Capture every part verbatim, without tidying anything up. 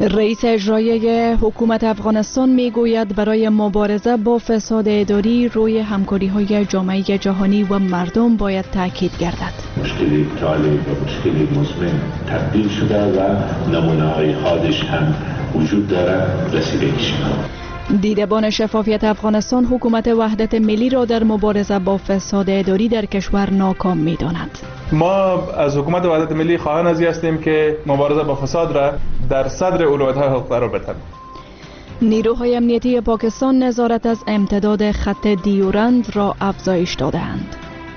رئیس اجرایی حکومت افغانستان میگوید برای مبارزه با فساد اداری روی همکاری‌های جامعه جهانی و مردم باید تاکید گردد. مشکلی طالب و مشکلی مزمن تبدیل شده و نمونه‌های خودش هم وجود دارد، رسیدگیش می‌کنه. دیدبان شفافیت افغانستان حکومت وحدت ملی را در مبارزه با فساد اداری در کشور ناکام می‌داند. ما از حکومت وحدت ملی خواهان ازی هستیم که مبارزه با فساد را در صدر اولویت‌های حقوق قرار بدهد. نیروهای امنیتی پاکستان نظارت از امتداد خط دیورند را افزایش داده‌اند.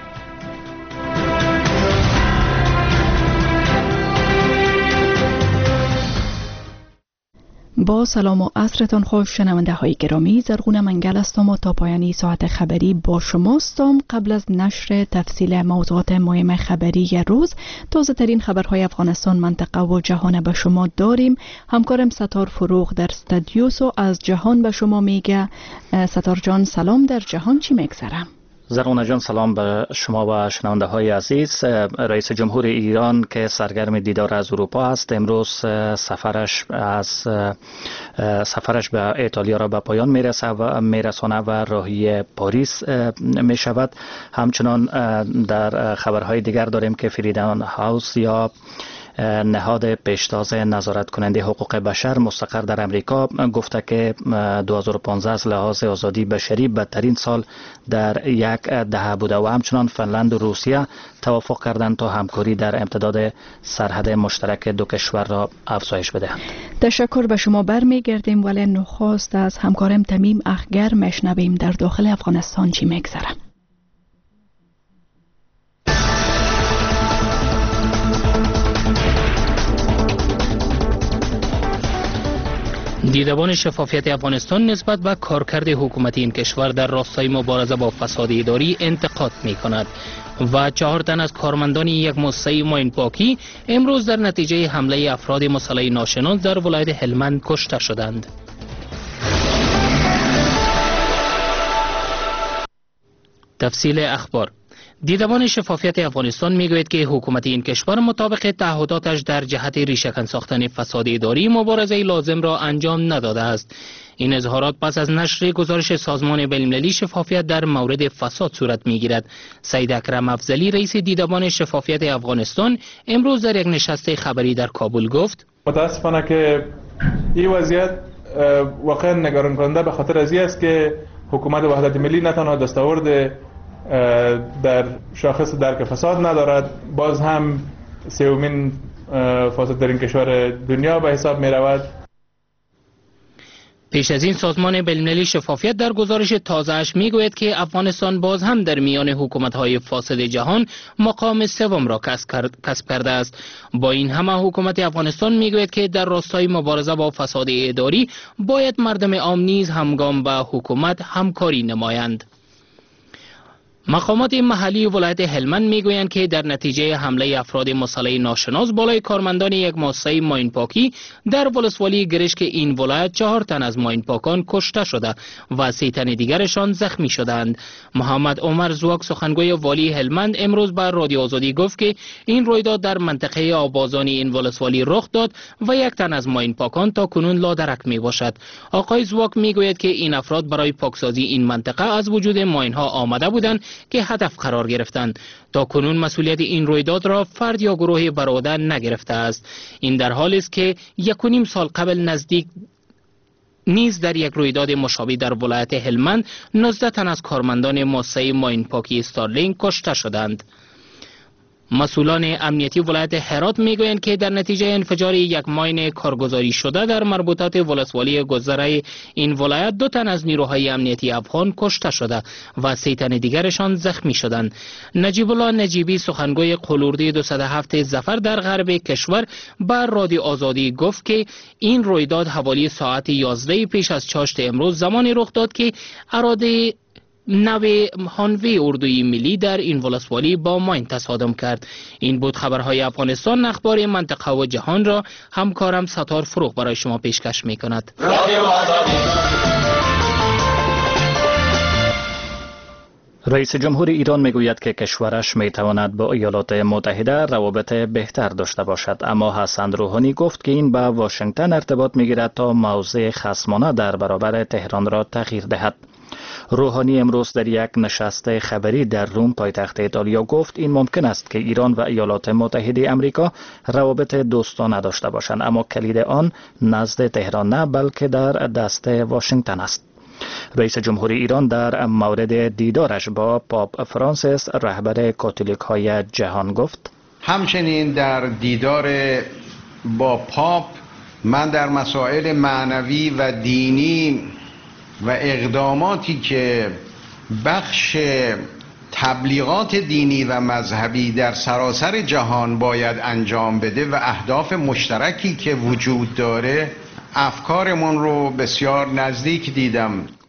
با سلام و عصرتان خوش شنونده های گرامی، زرغون منگل هستم و تا پایانی ساعت خبری با شماستم. قبل از نشر تفصیل موضوعات مهم خبری روز، تازه ترین خبرهای افغانستان، منطقه و جهان به شما داریم. همکارم ستار فروغ در استودیوس و از جهان به شما میگه. ستار جان سلام، در جهان چی میگذره؟ زرغونه جان سلام به شما و شنونده های عزیز. رئیس جمهور ایران که سرگرم دیدار از اروپا است، امروز سفرش از سفرش به ایتالیا را به پایان میرسه و میرسانه و راهی پاریس می شود. همچنان در خبرهای دیگر داریم که فریدن هاوس یا نهاد پیشتاز نظارت کننده حقوق بشر مستقر در امریکا گفته که دو هزار و پانزده از لحاظ آزادی بشری بدترین سال در یک دهه بوده و همچنان فنلند و روسیه توافق کردند تا همکاری در امتداد سرحد مشترک دو کشور را افزایش بدهند. تشکر به شما. برمیگردیم، ولی نخست از همکارم تمیم اخگر مشنویم در داخل افغانستان چی میگذره. دیدبان شفافیت افغانستان نسبت به کارکرد حکومت این کشور در راستای مبارزه با فساد اداری انتقاد می کند و چهار تن از کارمندان یک مؤسسه ماین پاکی امروز در نتیجه حمله افراد مسلح ناشناس در ولایت هلمند کشته شدند. تفصیل اخبار. دیدبان شفافیت افغانستان میگوید که حکومت این کشور مطابق تعهداتش در جهت ریشه‌کن ساختن فساد اداری مبارزه لازم را انجام نداده است. این اظهارات پس از نشر گزارش سازمان بین‌المللی شفافیت در مورد فساد صورت میگیرد. سید اکرم افضلی رئیس دیدبان شفافیت افغانستان امروز در یک نشست خبری در کابل گفت: متاسفانه که این وضعیت واقعا نگران کننده به خاطر از این است که حکومت وحدت ملی نه تنها دستاورد در شاخص درک فساد ندارد، باز هم سومین فاسد در این کشور دنیا به حساب می رود. پیش از این سازمان بین‌المللی شفافیت در گزارش تازه‌اش میگوید که افغانستان باز هم در میان حکومت‌های فاسد جهان مقام سوم را کسب کرده است. با این همه حکومت افغانستان میگوید که در راستای مبارزه با فساد اداری باید مردم عام نیز همگام با حکومت همکاری نمایند. مقامات محلی ولایت هلمند میگویند که در نتیجه حمله افراد مسلح ناشناس بالای کارمندان یک مؤسسه ماین پاکی در ولسوالی گرشک این ولایت چهار تن از ماین پاکان کشته شده و سه تن دیگرشان زخمی شدند. محمد عمر زواک سخنگوی والی هلمند امروز به رادیو آزادی گفت که این رویداد در منطقه آبازانی این ولسوالی رخ داد و یک تن از ماین پاکان تا کنون لادرک می باشد. آقای زواک میگوید که این افراد برای پاکسازی این منطقه از وجود ماین ها آمده بودند که هدف قرار گرفتند. تا کنون مسئولیت این رویداد را فرد یا گروه برآورده نگرفته است. این در حالی است که یک و نیم سال قبل نزدیک نیز در یک رویداد مشابه در ولایت هلمند نوزده تن از کارمندان مؤسسه ماین پاکی استارلینگ کشته شدند. مسئولان امنیتی ولایت هرات میگویند که در نتیجه انفجار یک ماین کارگزاری شده در مربوطات ولسوالی گذره این ولایت دو تن از نیروهای امنیتی افغان کشته شده و سه تن دیگرشان زخمی شدند. نجیب الله نجیبی سخنگوی قلوردی دویست و هفت ظفر در غرب کشور بر رادیو آزادی گفت که این رویداد حوالی ساعت یازده پیش از چاشت امروز زمانی رخ داد که اراده نوی هانوی اردوی ملی در این ولسوالی با ماین تصادم کرد. این بود خبرهای افغانستان. اخبار منطقه و جهان را همکارم ستار فروغ برای شما پیشکش می کند. رئیس جمهور ایران میگوید که کشورش میتواند با ایالات متحده روابط بهتر داشته باشد، اما حسن روحانی گفت که این به واشنگتن ارتباط میگیرد تا موضع خصمانه در برابر تهران را تغییر دهد. روحانی امروز در یک نشست خبری در روم پایتخت ایتالیا گفت این ممکن است که ایران و ایالات متحده آمریکا روابط دوستانه داشته باشند، اما کلید آن نزد تهران نه بلکه در دست واشنگتن است. رئیس جمهور ایران در مورد دیدارش با پاپ فرانسیس رهبر کاتولیک های جهان گفت همچنین در دیدار با پاپ من در مسائل معنوی و دینی و اقداماتی که بخش تبلیغات دینی و مذهبی در سراسر جهان باید انجام بده و اهداف مشترکی که وجود داره افکارمون رو بسیار نزدیک دیدم.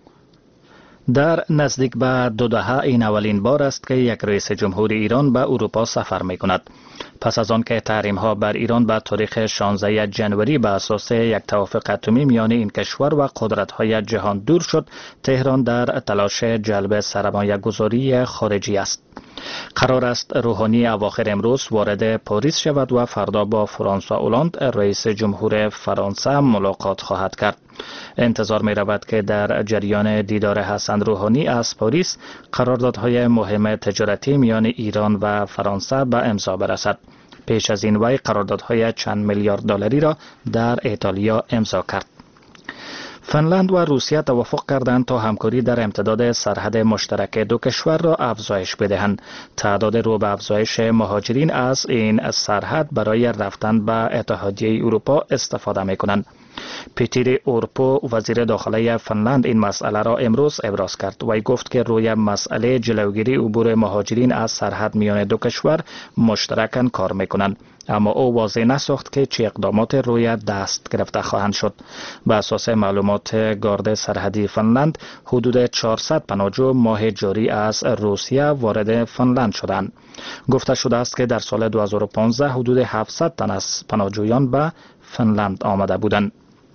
در نزدیک به دو دهه این اولین بار است که یک رئیس جمهور ایران به اروپا سفر می کند. پس از آن که تحریم ها بر ایران به تاریخ شانزده ژانویه به اساس یک توافق اتمی میان این کشور و قدرت های جهان دور شد، تهران در تلاش جلب سرمایه گذاری خارجی است. قرار است روحانی اواخر امروز وارد پاریس شود و فردا با فرانسوا اولاند رئیس جمهور فرانسه ملاقات خواهد کرد. انتظار می رود که در جریان دیدار حسن روحانی از پاریس قراردادهای مهم تجارتی میان ایران و فرانسه به امضا برسد. پیش از این وی قراردادهای چند میلیارد دلاری را در ایتالیا امضا کرد. فنلند و روسیه توافق کردند تا همکاری در امتداد سرحد مشترک دو کشور را افزایش بدهند. تعداد رو به افزایش مهاجرین از این سرحد برای رفتن به اتحادیه اروپا استفاده می کنند. پیتر اورپو وزیر داخله فنلند این مسئله را امروز ابراز کرد. وی گفت که روی مسئله جلوگیری عبور مهاجرین از سرحد میان دو کشور مشترکاً کار میکنند، اما او واضح نساخت که چه اقدامات روی دست گرفته خواهند شد. به اساس معلومات گارد سرحدی فنلند حدود چهارصد پناهجو ماه جاری از روسیه وارد فنلند شدند. گفته شده است که در سال دو هزار و پانزده حدود هفتصد تن از پناهجویان به فنلند آمده بودند.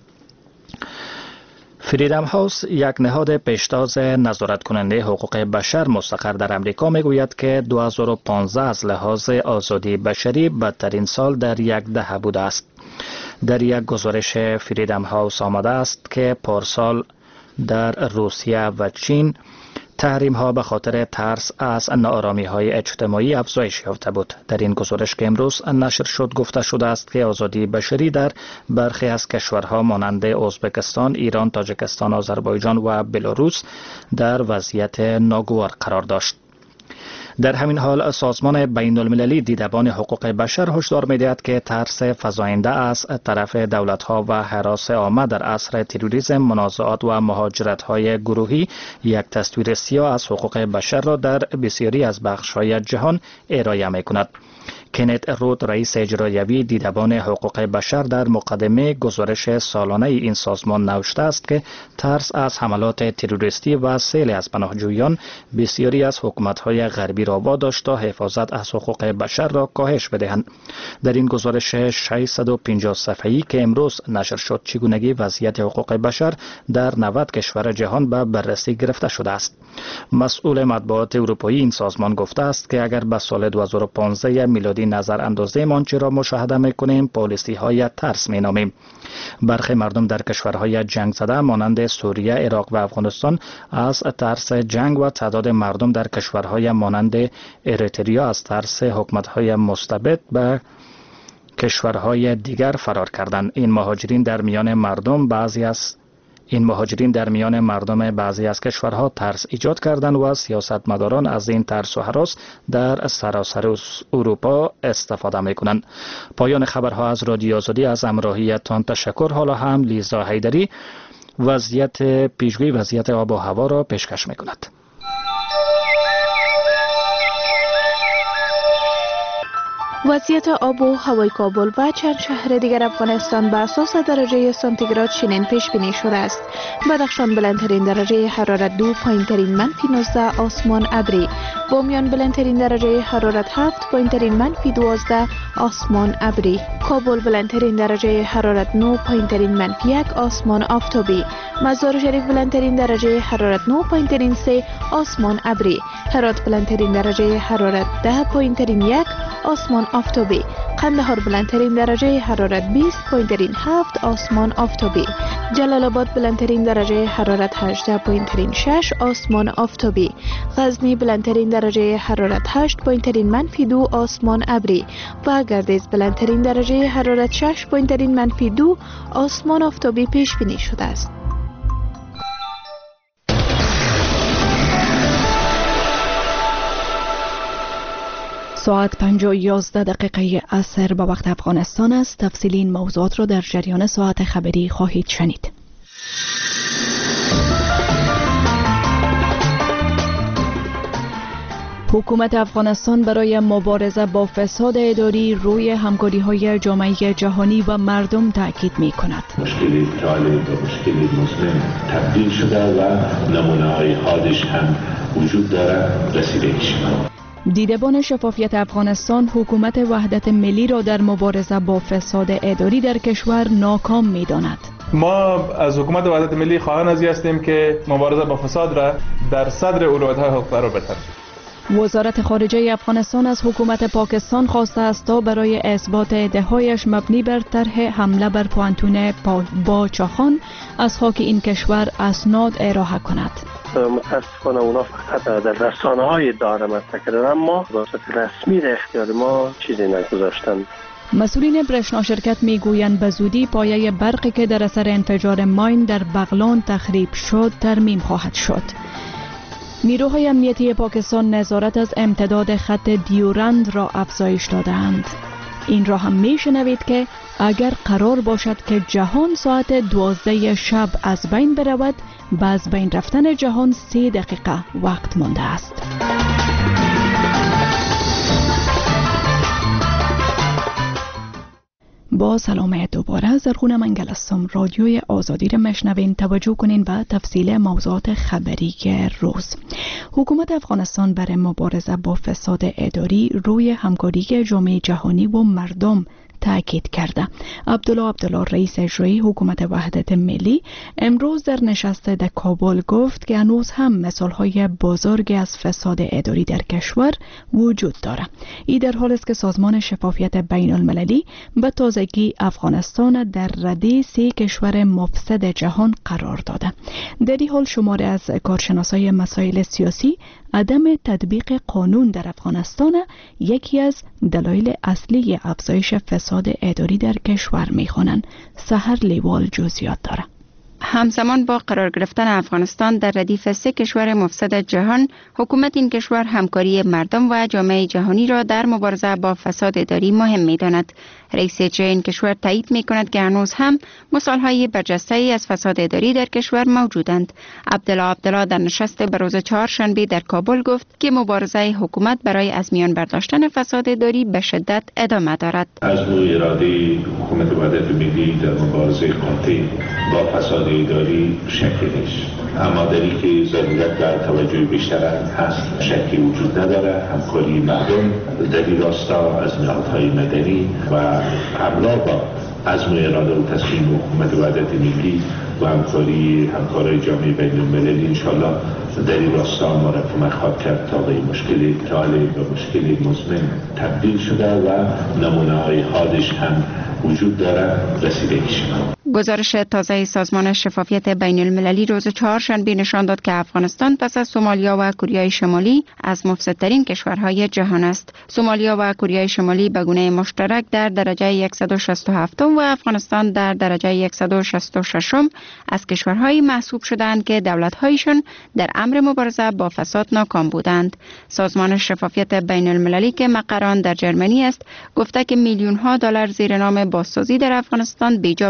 فریدم هاوس، یک نهاد پیشتاز نظارت کننده حقوق بشر مستقر در امریکا، میگوید که دو هزار و پانزده از لحاظ آزادی بشری بدترین سال در یک دهه بوده است. در یک گزارش فریدم هاوس آمده است که پارسال در روسیه و چین تحریم ها به خاطر ترس از ناآرامی های اجتماعی افزایش یافته بود. در این گزارش که امروز نشر شد گفته شده است که آزادی بشری در برخی از کشورها مانند ازبکستان، ایران، تاجیکستان، آذربایجان و بلاروس در وضعیت ناگوار قرار داشت. در همین حال سازمان بین المللی دیدبان حقوق بشر هشدار می‌دهد که ترس فزاینده از طرف دولت‌ها و هراس عامه در عصر تروریسم، منازعات و مهاجرت‌های گروهی یک تصویر سیاه از حقوق بشر را در بسیاری از بخش‌های جهان ارائه می‌کند. کنت رود، رئیس اجرایی دیدبان حقوق بشر، در مقدمه گزارش سالانه این سازمان نوشته است که ترس از حملات تروریستی و سیل از پناهجویان بسیاری از حکومت‌های غربی را واداشت تا حفاظت از حقوق بشر را کاهش بدهند. در این گزارش ششصد و پنجاه صفحه‌ای که امروز نشر شد، چگونگی وضعیت حقوق بشر در نود کشور جهان به بررسی گرفته شده است. مسئول مطبوعات اروپایی این سازمان گفته است که اگر به سال دو هزار و پانزده میلادی نظر اندازه آنچه را مشاهده می‌کنیم پالیسی های ترس می‌نامیم. برخی مردم در کشورهای جنگ زده مانند سوریه، عراق و افغانستان از ترس جنگ و تعداد مردم در کشورهای مانند اریتریا از ترس حکومت‌های مستبد به کشورهای دیگر فرار کردند. این مهاجرین در میان مردم بعضی از این مهاجرین در میان مردم بعضی از کشورها ترس ایجاد کردند و سیاستمداران از این ترس و هراس در سراسر اروپا استفاده می‌کنند. پایان خبرها از رادیو آزادی، از همراهیتان تشکر. حالا هم لیزا حیدری وضعیت پیشگویی وضعیت آب و هوا را پیشکش می‌کند. وضعیت آب و هوای کابل و چند شهر دیگر افغانستان بر اساس درجه سانتیگراد چنین پیش بینی شده است. بدخشان بلندترین درجه حرارت دو، پایینترین منفی نوزده، آسمان ابری. بامیان بلندترین درجه حرارت هفت، پایینترین منفی دوازده، آسمان ابری. کابل بلندترین درجه حرارت نه، پایینترین منفی یک، آسمان آفتابی. مزار شریف بلندترین درجه حرارت نه، پایینترین سه، آسمان ابری. هرات بلندترین درجه حرارت ده، پایینترین یک، آسمان آفتابی. قندهار بلندترین درجه حرارت بیست، پایینترین هفت، آسمان آفتابی. جلال آباد بلندترین درجه حرارت هجده، پایینترین شش، آسمان آفتابی. غزنی بلندترین درجه حرارت هشت، پایینترین منفی دو، آسمان ابری. و گردیز بلندترین درجه حرارت شش، پایینترین منفی دو، آسمان آفتابی پیش بینی شده است. ساعت پنج و یازده دقیقه عصر به وقت افغانستان است. تفصیل این موضوعات را در جریان ساعت خبری خواهید شنید. حکومت افغانستان برای مبارزه با فساد اداری روی همکاری‌های جامعه جهانی و مردم تاکید می‌کند. مشکلی طالب و مشکلی مزمن تبدیل شده و نمونه‌های حادش هم وجود دارد، رسیدگیش می‌کنیم. دیدبان شفافیت افغانستان حکومت وحدت ملی را در مبارزه با فساد اداری در کشور ناکام می‌داند. ما از حکومت وحدت ملی خواهان ازی هستیم که مبارزه با فساد را در صدر اولویت‌های خود قرار بدهد. وزارت خارجه افغانستان از حکومت پاکستان خواسته است تا برای اثبات ادعایش مبنی بر طرح حمله بر پوانتون باچاخان از خاک این کشور اسناد ارائه کند. متاسفانه اونا فقط در رسانه‌های ادعا مطرح کردن، اما واسطه رسمی در اختیار ما چیزی نگذاشتند. مسئولین برشنا شرکت میگویند به زودی پایه برقی که در اثر انفجار ماین در بغلان تخریب شد ترمیم خواهد شد. نیروهای امنیتی پاکستان نظارت از امتداد خط دیورند را افزایش دادند. این را هم میشنوید که اگر قرار باشد که جهان ساعت دوازده شب از بین برود، به از بین رفتن جهان سه دقیقه وقت مانده است. با سلام دوباره، زرغون منگل هستم. رادیوی آزادی را مشنوین. توجه کنین به تفصیل موضوعات خبری روز. حکومت افغانستان برای مبارزه با فساد اداری روی همکاری جامعه جهانی و مردم تاکید کرده. عبدالله عبدالله رئیس اجرایی حکومت وحدت ملی امروز در نشست در کابل گفت که هنوز هم مثالهای بزرگی از فساد اداری در کشور وجود دارد. این در حال است که سازمان شفافیت بین المللی به تازگی افغانستان در رده سه کشور مفسد جهان قرار داده. در این حال شماری از کارشناسای مسائل سیاسی عدم تطبیق قانون در افغانستان یکی از دلایل اصلی افزایش فساد اداری در کشور می‌خوانند. سحر لیوال جزئیات داره. همزمان با قرار گرفتن افغانستان در ردیف سه کشور مفسد جهان، حکومت این کشور همکاری مردم و جامعه جهانی را در مبارزه با فساد اداری مهم می‌داند. رئیس اجرایی این کشور تایید می‌کند که هنوز هم مثال‌های برجسته‌ای از فساد اداری در کشور موجودند. عبدالله عبدالله در نشست به روز چهارشنبه در کابل گفت که مبارزه حکومت برای از میان برداشتن فساد اداری به شدت ادامه دارد. از نوع اراده حکومت وحدت ملی در مبارزه قاطع با فساد اداری شکی نیست، اما در این که ضرورت در توجه بیشتر هست شکی وجود نداره. همکاری مردم در این راستا از نهادهای مدنی و همراه با عزم و اراده و تصمیم حکومت وحدت ملی و همکاری همکارای جامعه بین المللی انشالله در این راستا ما را کمک خواهد کرد تا به مشکل طالب و مشکل مزمن تبدیل شده و نمونه‌های حادش هم وجود دارد، رسیدگیش کنیم. گزارش تازه سازمان شفافیت بین المللی روز چهارشنبه نشان داد که افغانستان پس از سومالیا و کره شمالی از مفسدترین کشورهای جهان است. سومالیا و کره شمالی به گونه مشترک در درجه صد و شصت و هفت و افغانستان در درجه صد و شصت و شش از کشورهایی محسوب شدند که دولت‌هایشان در امر مبارزه با فساد ناکام بودند. سازمان شفافیت بین المللی که مقر آن در جرمنی است، گفته که میلیون ها دلار زیر نام بازسازی در افغانستان بیجا به مصرف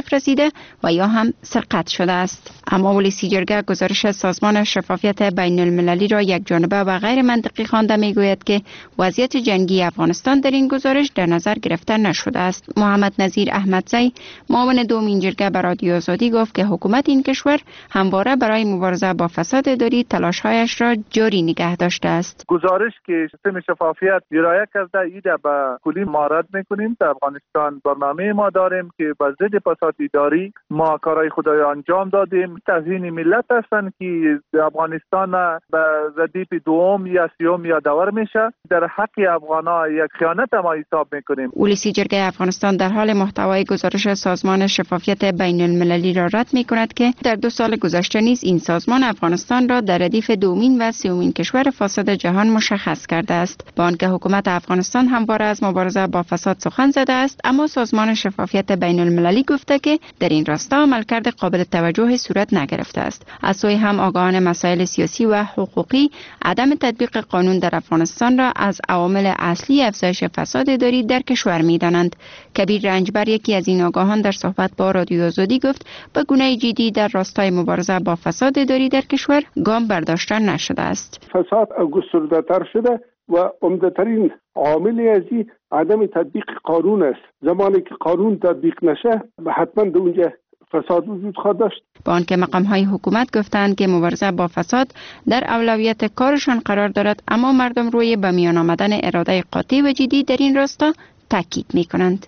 مصرف رسیده و یا هم سرقت شده است. اما ولسی جرگه گزارش سازمان شفافیت بین المللی را یک جانبه و غیر منطقی خوانده میگوید که وضعیت جنگی افغانستان در این گزارش در نظر گرفته نشده است. محمد نظیر احمدزی معاون دومین جرگه بر رادیو آزادی گفت که حکومت این کشور همواره برای مبارزه با فساد اداری تلاش‌هایش را جاری نگه داشته است. گزارش که سیستم شفافیت ارائه کرده ایده به کلی مارد میکنیم. در افغانستان برنامه ما داریم که با ضد فساد اداری ما کارهای خود را انجام دادیم. توهین ملت هستند که افغانستان به ردیف دوم یا سیوم یا دور میشه. در حق افغانا یک خیانت ما حساب میکنیم. ولسی جرگه افغانستان در حال محتوای گزارش سازمان شفافیت بین المللی را رد میکند که در دو سال گذشته نیز این سازمان افغانستان را در ردیف دومین و سومین کشور فاسد جهان مشخص کرده است. با آنکه حکومت افغانستان همواره از مبارزه با فساد سخن زده است، اما سازمان شفافیت بین المللی گفته که در این راستا عملکرد قابل توجه صورت نگرفته است. از سوی هم آگاهان مسائل سیاسی و حقوقی عدم تطبیق قانون در افغانستان را از عوامل اصلی افزایش فساد اداری در کشور می‌دانند. کبیر رنجبر یکی از این آگاهان در صحبت با رادیو آزادی گفت به گونه جدی در راستای مبارزه با فساد اداری در کشور گام برداشته نشده است. فساد گسترده‌تر شده و عمده‌ترین عامل ازی عدم تطبیق قانون است. زمانی که قانون تطبیق نشه حتما در اونجا فساد وجود خواهد داشت. با آنکه مقام‌های حکومت گفتند که مبارزه با فساد در اولویت کارشان قرار دارد، اما مردم روی به میان آمدن اراده قاطع و جدی در این راستا تاکید می‌کنند.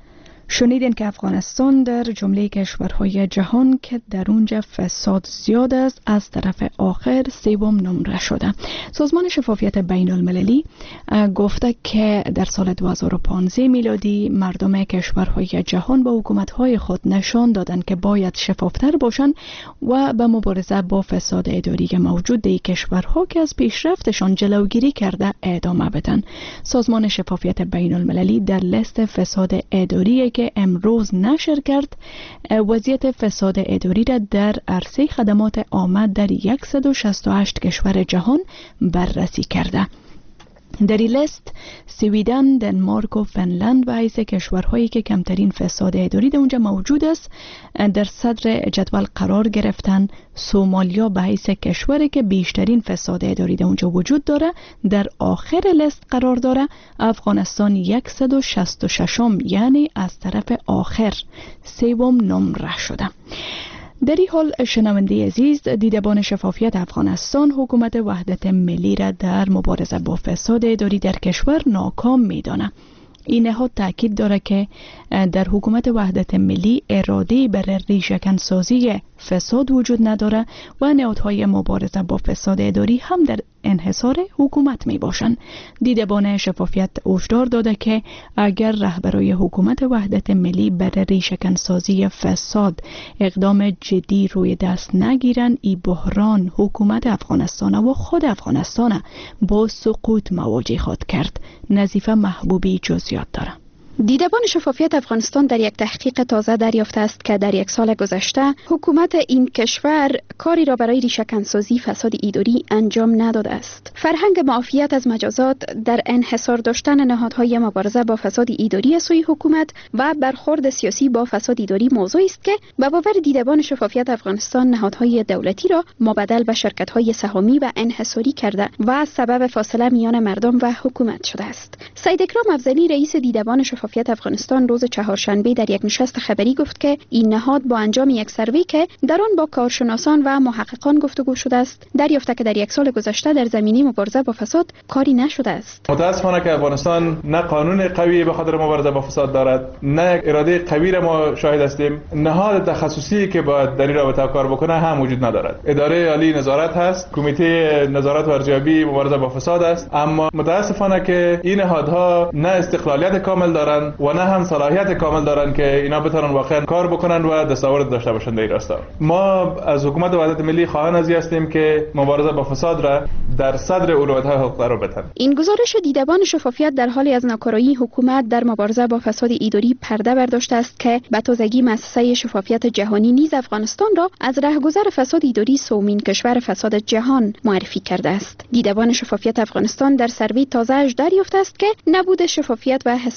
شنیدین که افغانستان در جمله کشورهای جهان که در اونجا فساد زیاد است از طرف آخر سوم نمره شده. سازمان شفافیت بین المللی گفته که در سال دو هزار و پانزده میلادی مردم کشورهای جهان با حکومت‌های خود نشان دادند که باید شفافتر باشند و به مبارزه با فساد اداری موجود در کشورها که از پیشرفتشان جلوگیری کرده ادامه بدن. سازمان شفافیت بین المللی در لیست فساد اداری که امروز نشر کرد وضعیت فساد اداری را در عرصه خدمات عامه در صد و شصت و هشت کشور جهان بررسی کرده. در این لیست سویدن، دنمارک و فنلند به حیث کشورهایی که کمترین فساد اداری در اونجا موجود است در صدر جدول قرار گرفتن. سومالیا به حیث کشوری که بیشترین فساد اداری در اونجا وجود داره در آخر لیست قرار داره. افغانستان صد و شصت و شش یعنی از طرف آخر سوم نمره شده. در این حال شنونده عزیز، دیدبان شفافیت افغانستان حکومت وحدت ملی را در مبارزه با فساد اداری در کشور ناکام می‌داند. این نهاد تاکید داره که در حکومت وحدت ملی اراده برای ریشه‌کن سازی فساد وجود نداره و نهادهای مبارزه با فساد اداری هم در انحصار حکومت می باشند. دیدبان شفافیت هشدار داده که اگر رهبرای حکومت وحدت ملی برای ریشه‌کن سازی فساد اقدام جدی روی دست نگیرن، این بحران حکومت افغانستان و خود افغانستان با سقوط مواجه خواهد کرد. نظیفه محبوبی جزئیات داره. دیدبان شفافیت افغانستان در یک تحقیق تازه دریافته است که در یک سال گذشته حکومت این کشور کاری را برای ریشه‌کنسازی فساد اداری انجام نداده است. فرهنگ معافیت از مجازات در انحصار داشتن نهادهای مبارزه با فساد اداری سوی حکومت و برخورد سیاسی با فساد اداری موضوعی است که به باور دیدبان شفافیت افغانستان نهادهای دولتی را مبدل به شرکت‌های سهامی و انحصاری کرده و سبب فاصله میان مردم و حکومت شده است. سید اکرام افضلی رئیس دیدبان شفافیت افغانستان روز چهارشنبه در یک نشست خبری گفت که این نهاد با انجام یک سروی که در آن با کارشناسان و محققان گفتگو شده است دریافته که در یک سال گذشته در زمینه مبارزه با فساد کاری نشده است. متاسفانه که افغانستان نه قانون قوی به خاطر مبارزه با فساد دارد، نه اراده قوی را ما شاهد هستیم. نهاد تخصصی که باید در این رابطه کار بکنه هم وجود ندارد. اداره عالی نظارت هست، کمیته نظارت و ارزیابی مبارزه با فساد است، اما متاسفانه که این نهادها نه استقلالیت کامل دارند و نه هم صلاحیت کامل دارن که اینا بتونن واقعا کار بکنن و دستاورد داشته باشن در این راستا. ما از حکومت وحدت ملی خواهان ازی هستیم که مبارزه با فساد را در صدر اولویت‌های حقوق قرار بدن. این گزارش دیدبان شفافیت در حالی از ناکارایی حکومت در مبارزه با فساد اداری پرده برداشته است که به تازگی مؤسسه شفافیت جهانی نیز افغانستان را از رهگذر فساد اداری سومین کشور فساد جهان معرفی کرده است. دیدبان شفافیت افغانستان در سروی تازه‌اش دریافته است که نبود شفافیت و حسابدهی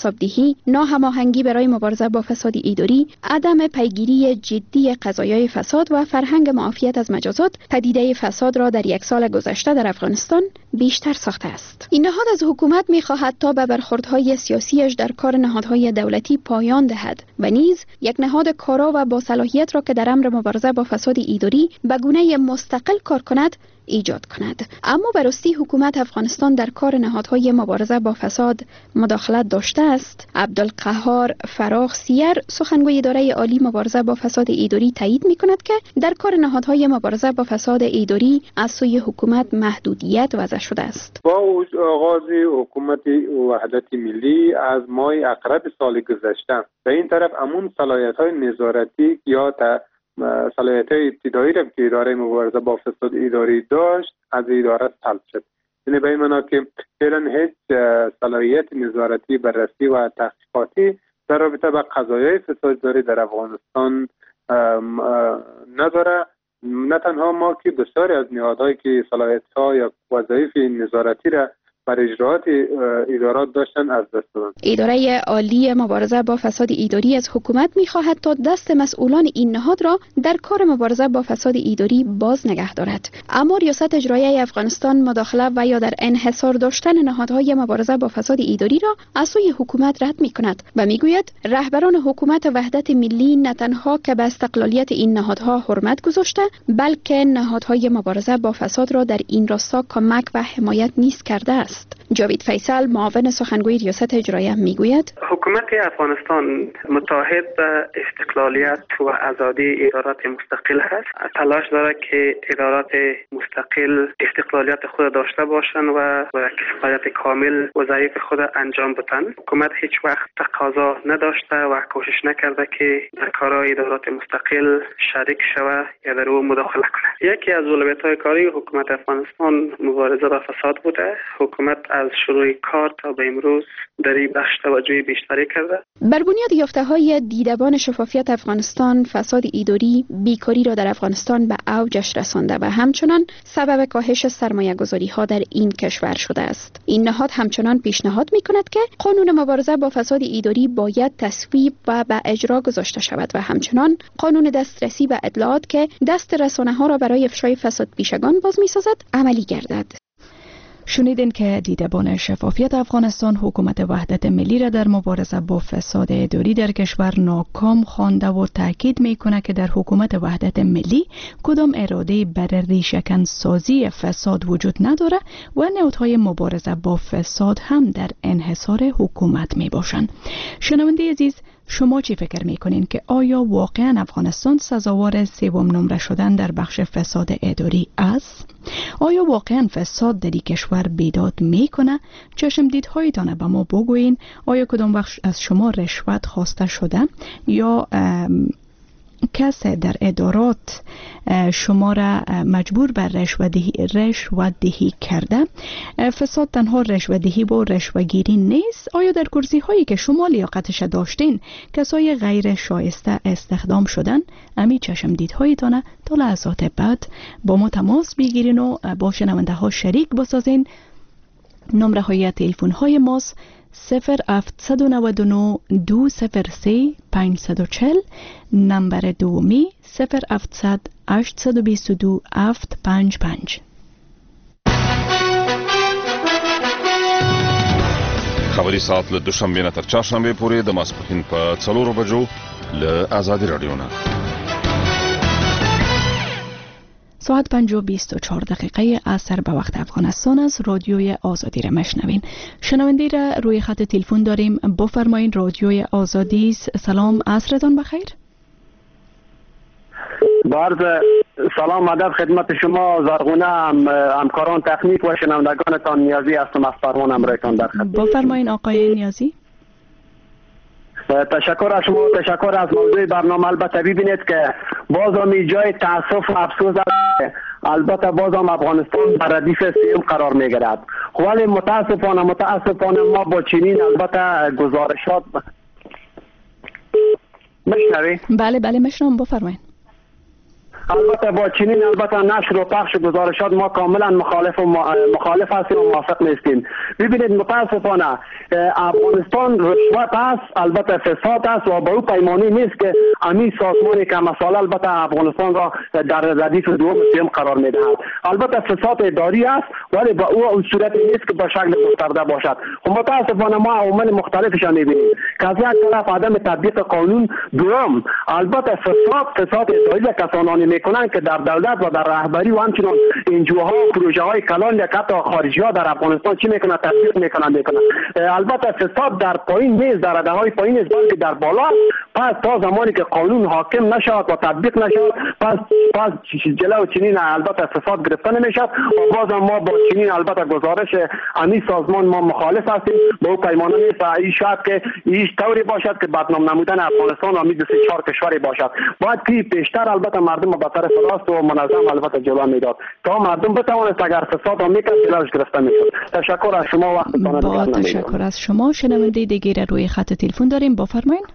یعنی ناهماهنگی برای مبارزه با فساد اداری، عدم پیگیری جدی قضایای فساد و فرهنگ معافیت از مجازات، پدیده فساد را در یک سال گذشته در افغانستان بیشتر ساخته است. این نهاد از حکومت می‌خواهد تا به برخوردهای سیاسیش در کار نهادهای دولتی پایان دهد و نیز یک نهاد کارا و با صلاحیت را که در امر مبارزه با فساد اداری به گونه مستقل کار کند ایجاد کند. اما براستی حکومت افغانستان در کار نهادهای مبارزه با فساد مداخلت داشته است. عبدالقهار فراخ سیر، سخنگوی اداره عالی مبارزه با فساد اداری، تایید می‌کند که در کار نهادهای مبارزه با فساد اداری از سوی حکومت محدودیت وضع شده است. با آغاز حکومت وحدت ملی از ماه اقرب سال گذشته به این طرف امون صلاحیت‌های نظارتی یا تا صلاحیت‌های ابتدایی را که اداره مبارزه با فساد اداری داشت از اداره سلب شد. یعنی به این معنا که فعلا هیچ صلاحیت نظارتی بررسی و تحقیقاتی در رابطه با قضایای فساد اداری در افغانستان نداره. نه تنها ما که بسیاری از نهادهایی که صلاحیت‌ها یا وظایف نظارتی را بر اجرات ادارات داشتن از دست دادن. اداره عالی مبارزه با فساد اداری از حکومت می‌خواهد تا دست مسئولان این نهاد را در کار مبارزه با فساد اداری باز نگه دارد. اما ریاست اجرایی افغانستان مداخله و یا در انحصار داشتن نهادهای مبارزه با فساد اداری را از سوی حکومت رد می‌کند و می‌گوید رهبران حکومت وحدت ملی نه تنها که به استقلالیت این نهادها حرمت گذاشته، بلکه نهادهای مبارزه با فساد را در این راستا کمک و حمایت نیز کرده است. جاوید فیصل، معاون سخنگوی ریاست اجرایی، میگوید حکومت افغانستان متعهد به استقلالیت و آزادی ادارات مستقل هست. تلاش داره که ادارات مستقل استقلالیت خود داشته باشند و با کفایت کامل وظایف خود انجام بدن. حکومت هیچ وقت تقاضا نداشته و کوشش نکرده که در کارهای ادارات مستقل شریک شود یا در او مداخله کنه. یکی از اولویت‌های کاری حکومت افغانستان مبارزه با فساد بوده. حکومت از شروع کار تا به امروز در این بخش توجه بیشتری کرده. بر بنیاد یافته‌های دیدبان شفافیت افغانستان، فساد اداری بیکاری را در افغانستان به اوجش رسانده و همچنان سبب کاهش سرمایه‌گذاری‌ها در این کشور شده است. این نهاد همچنان پیشنهاد می‌کند که قانون مبارزه با فساد اداری باید تصویب و به اجرا گذاشته شود و همچنان قانون دسترسی به اطلاعات که دست رسانه‌ها را برای افشای فساد پیشگان باز می‌سازد عملی گردد. شنیدین که دیدبان شفافیت افغانستان حکومت وحدت ملی را در مبارزه با فساد اداری در کشور ناکام خوانده و تاکید میکنه که در حکومت وحدت ملی کدام اراده بر ریشه‌کن سازی فساد وجود نداره و نهادهای مبارزه با فساد هم در انحصار حکومت می باشند. شنونده عزیز، شما چی فکر میکنین که آیا واقعا افغانستان سزاوار سوم نمره شدن در بخش فساد اداری است؟ آیا واقعا فساد در این کشور بیداد میکنه؟ چشم دیدهایتان به ما بگوین. آیا کدام بخش از شما رشوت خواسته شده یا کس در ادارات شما را مجبور بر رشوت دهی, رشوت دهی کرده؟ فساد تنها رشوت دهی و رشوت گیری نیست. آیا در کرسی هایی که شما لیاقتش داشتین کسای غیر شایسته استخدام شدن؟ امی چشم دیدهایتان تا لحظات بعد با ما تماس بگیرین و با شنونده ها شریک بسازین. نمره های تلفن های ماست صفر هفت نه نه دو صفر سه پنج چهار صفر، نمبر دومی صفر هفت هشت دو دو هفت پنج پنج. خبری ساعت له دوشنبه نه تر چهارشنبه پورې د ماسپښین په څلورو بجو له آزادی رادیو نه. ساعت پنج و بیست و چهار دقیقه عصر به وقت افغانستان از رادیوی آزادی را مشنوین. شنونده را روی خط تلفن داریم. بفرمایین رادیوی آزادی. سلام، عصرتان بخیر. عرض سلام ادب خدمت شما زرغونه، همکاران تکنیک و شنوندگانتان. نیازی هستم از فرمان امرایتان در خدمت. بفرمایین آقای نیازی. تشکر از شما، تشکر از موضوع برنامه. البته ببینید که باز هم جای تاسف و افسوس است، البته باز هم افغانستان در ردیف سوم قرار میگیرد. ولی متاسفانه متاسفانه ما با چنین البته گزارشات مشنوی؟ بله بله مشنوم، بفرمایید. البته با چنین البته نشر و پخش گزارشات ما کاملا مخالف و مخالف هستیم و موافق نیستیم. ببینید متاسفانه افغانستان رشوت است، البته فساد است و با او پیمانی نیست که امی سازمانی که مسائل البته افغانستان را در ردیف دوم سوم قرار میدهد. البته فساد اداری است ولی با او صورت نیست که به شکل گسترده باشد. و متاسفانه ما عوامل مختلفش میبینیم که از یک طرف عدم تطبیق قانون، دوم البته فساد فساد اداری را کسانانی میکنند که در دولت و در رهبری و همچنین انجوها پروژه های کلان یا حتی خارجی ها در افغانستان چی میکنند تطبیق میکنند میکنند البته فساد در پایین نیست، در رده های پایین نیست بلکه در بالا. پس تا زمانی که قانون حاکم نشود و تطبیق نشود پس پس جلو چنین البته فساد گرفته نمیشد و باز ما با چنین البته گزارش امی سازمان ما مخالف هستیم. با او پیمانه نیست و این شاید که هیچ طوری باشد که بدنام نمودن افغانستان و امید سه چهار کشوری باشد. باید که پیشتر البته مردم به طرف راست و منظم البته جلو میداد تا مردم بتوانست اگر فساد هم میکرد جلوش گرفته میشد. تشکر از شما، وقتتان با تشکر از شما. شنونده دیگه روی خط تلفن داریم، بفرمایید.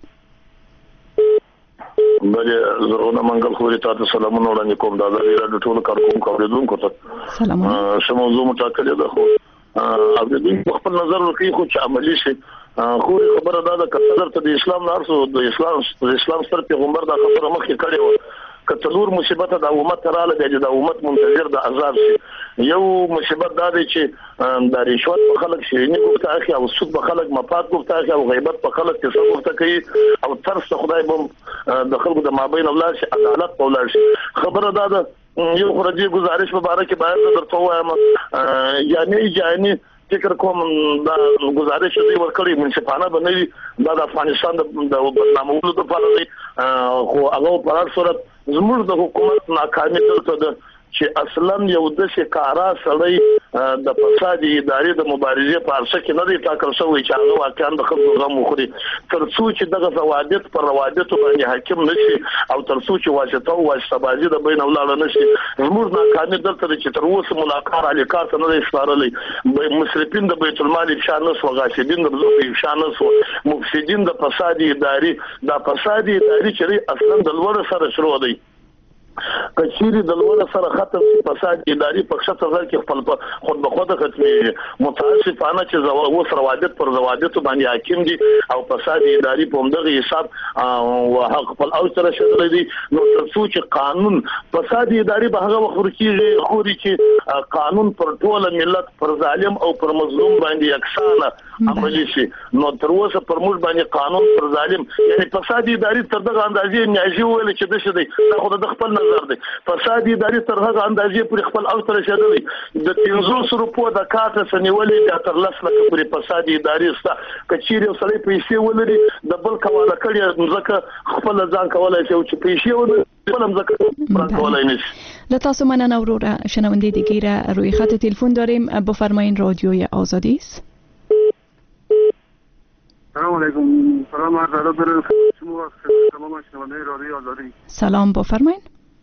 بله زرغونه منګل خوري تاسو سلامونه وړاندې کوم د ازادي راډیو ټول کارکونکو اوریدونکو ته سلامونه. ش موضوع مټاکلې ده خو اوریدونکو خپل نظر ورکړي خو چې عملی شي. خو خبره ده د کثرت ته د اسلام نارسو د اسلام د اسلام سره پیغمبر دا خبره مخکې کړې و کتلور مصیبت د امت رااله د امت منتظر د عذاب شي. یو مصیبت دا دی چې د رشوت په خلک شي نه ګوته اخی او سود په خلک مفاد ګوته اخی او غیبت په خلک تصرف ته کوي او ترس خدای بم د خلکو د مابین اولاد شي عدالت په اولاد شي. خبره دا ده یو خرجي گزارش مبارک باید درته وایم یعنی جانی فکر کوم دا گزارش دی ورکړی منصفانه بنوي دا د افغانستان د برنامهونو په اړه دی خو هغه په هر صورت زموږ د حکومت ناکامي ترته ده چې اصلا یو د شکارا سړی د فساد ادارې د مبارزې په ارسه کې نه دی ټاکل شوی چې هغه واقعا د خلکو غم وخوري تر څو چې دغه زوادت پر روادت باندې حاکم نشي او تر څو چې واسطه او واسطه بازي د بین اولاد نشي. زموږ ناکامي دلته چې تر اوسه ملاقات علی کارت نه اشارلې مصرفین د بیت المال افشان نسو غاصبین د بزرګ افشان نسو مفسدین د فساد ادارې د فساد ادارې چې اصلا د لور سره شروع دی کچيري د لوړ سره ختم فساد اداري په شته ځل کې خپل خود به خود ختمي متاسفانه چې زو سروادت پر زوادت باندې حاکم دي او فساد اداري په همدغه حساب او حق خپل او سره شغل دي. نو تر څو چې قانون فساد اداري به هغه وخت ورکیږي خوري چې قانون پر ټول ملت پر ظالم او پر مظلوم باندې یکسانه عملي شي. نو تر اوسه پر موږ باندې قانون پر ظالم یعنی فساد اداري تر دغه اندازې نیاجی ویل چې د شه دي خو د خپل نظر دی فساد اداري تر هغه اندازې پر خپل او تر شه دي د پنځوس روپو د کارت سنیولې د تر لس لک پر فساد اداري ستا کچيري سړی پیسې ولري د بل کواله کړی ځکه خپل ځان کولای شي چې پیسې ولري بلم ځکه کولای نشي. لطاسو مننه اورورا. شنونده دیگه را روی خط تلفن داریم، بفرمایین. رادیوی آزادی است. سلام علیکم. سلام عرض ادب شما تمام شنونده رادیوی آزادی. سلام، بفرمایین.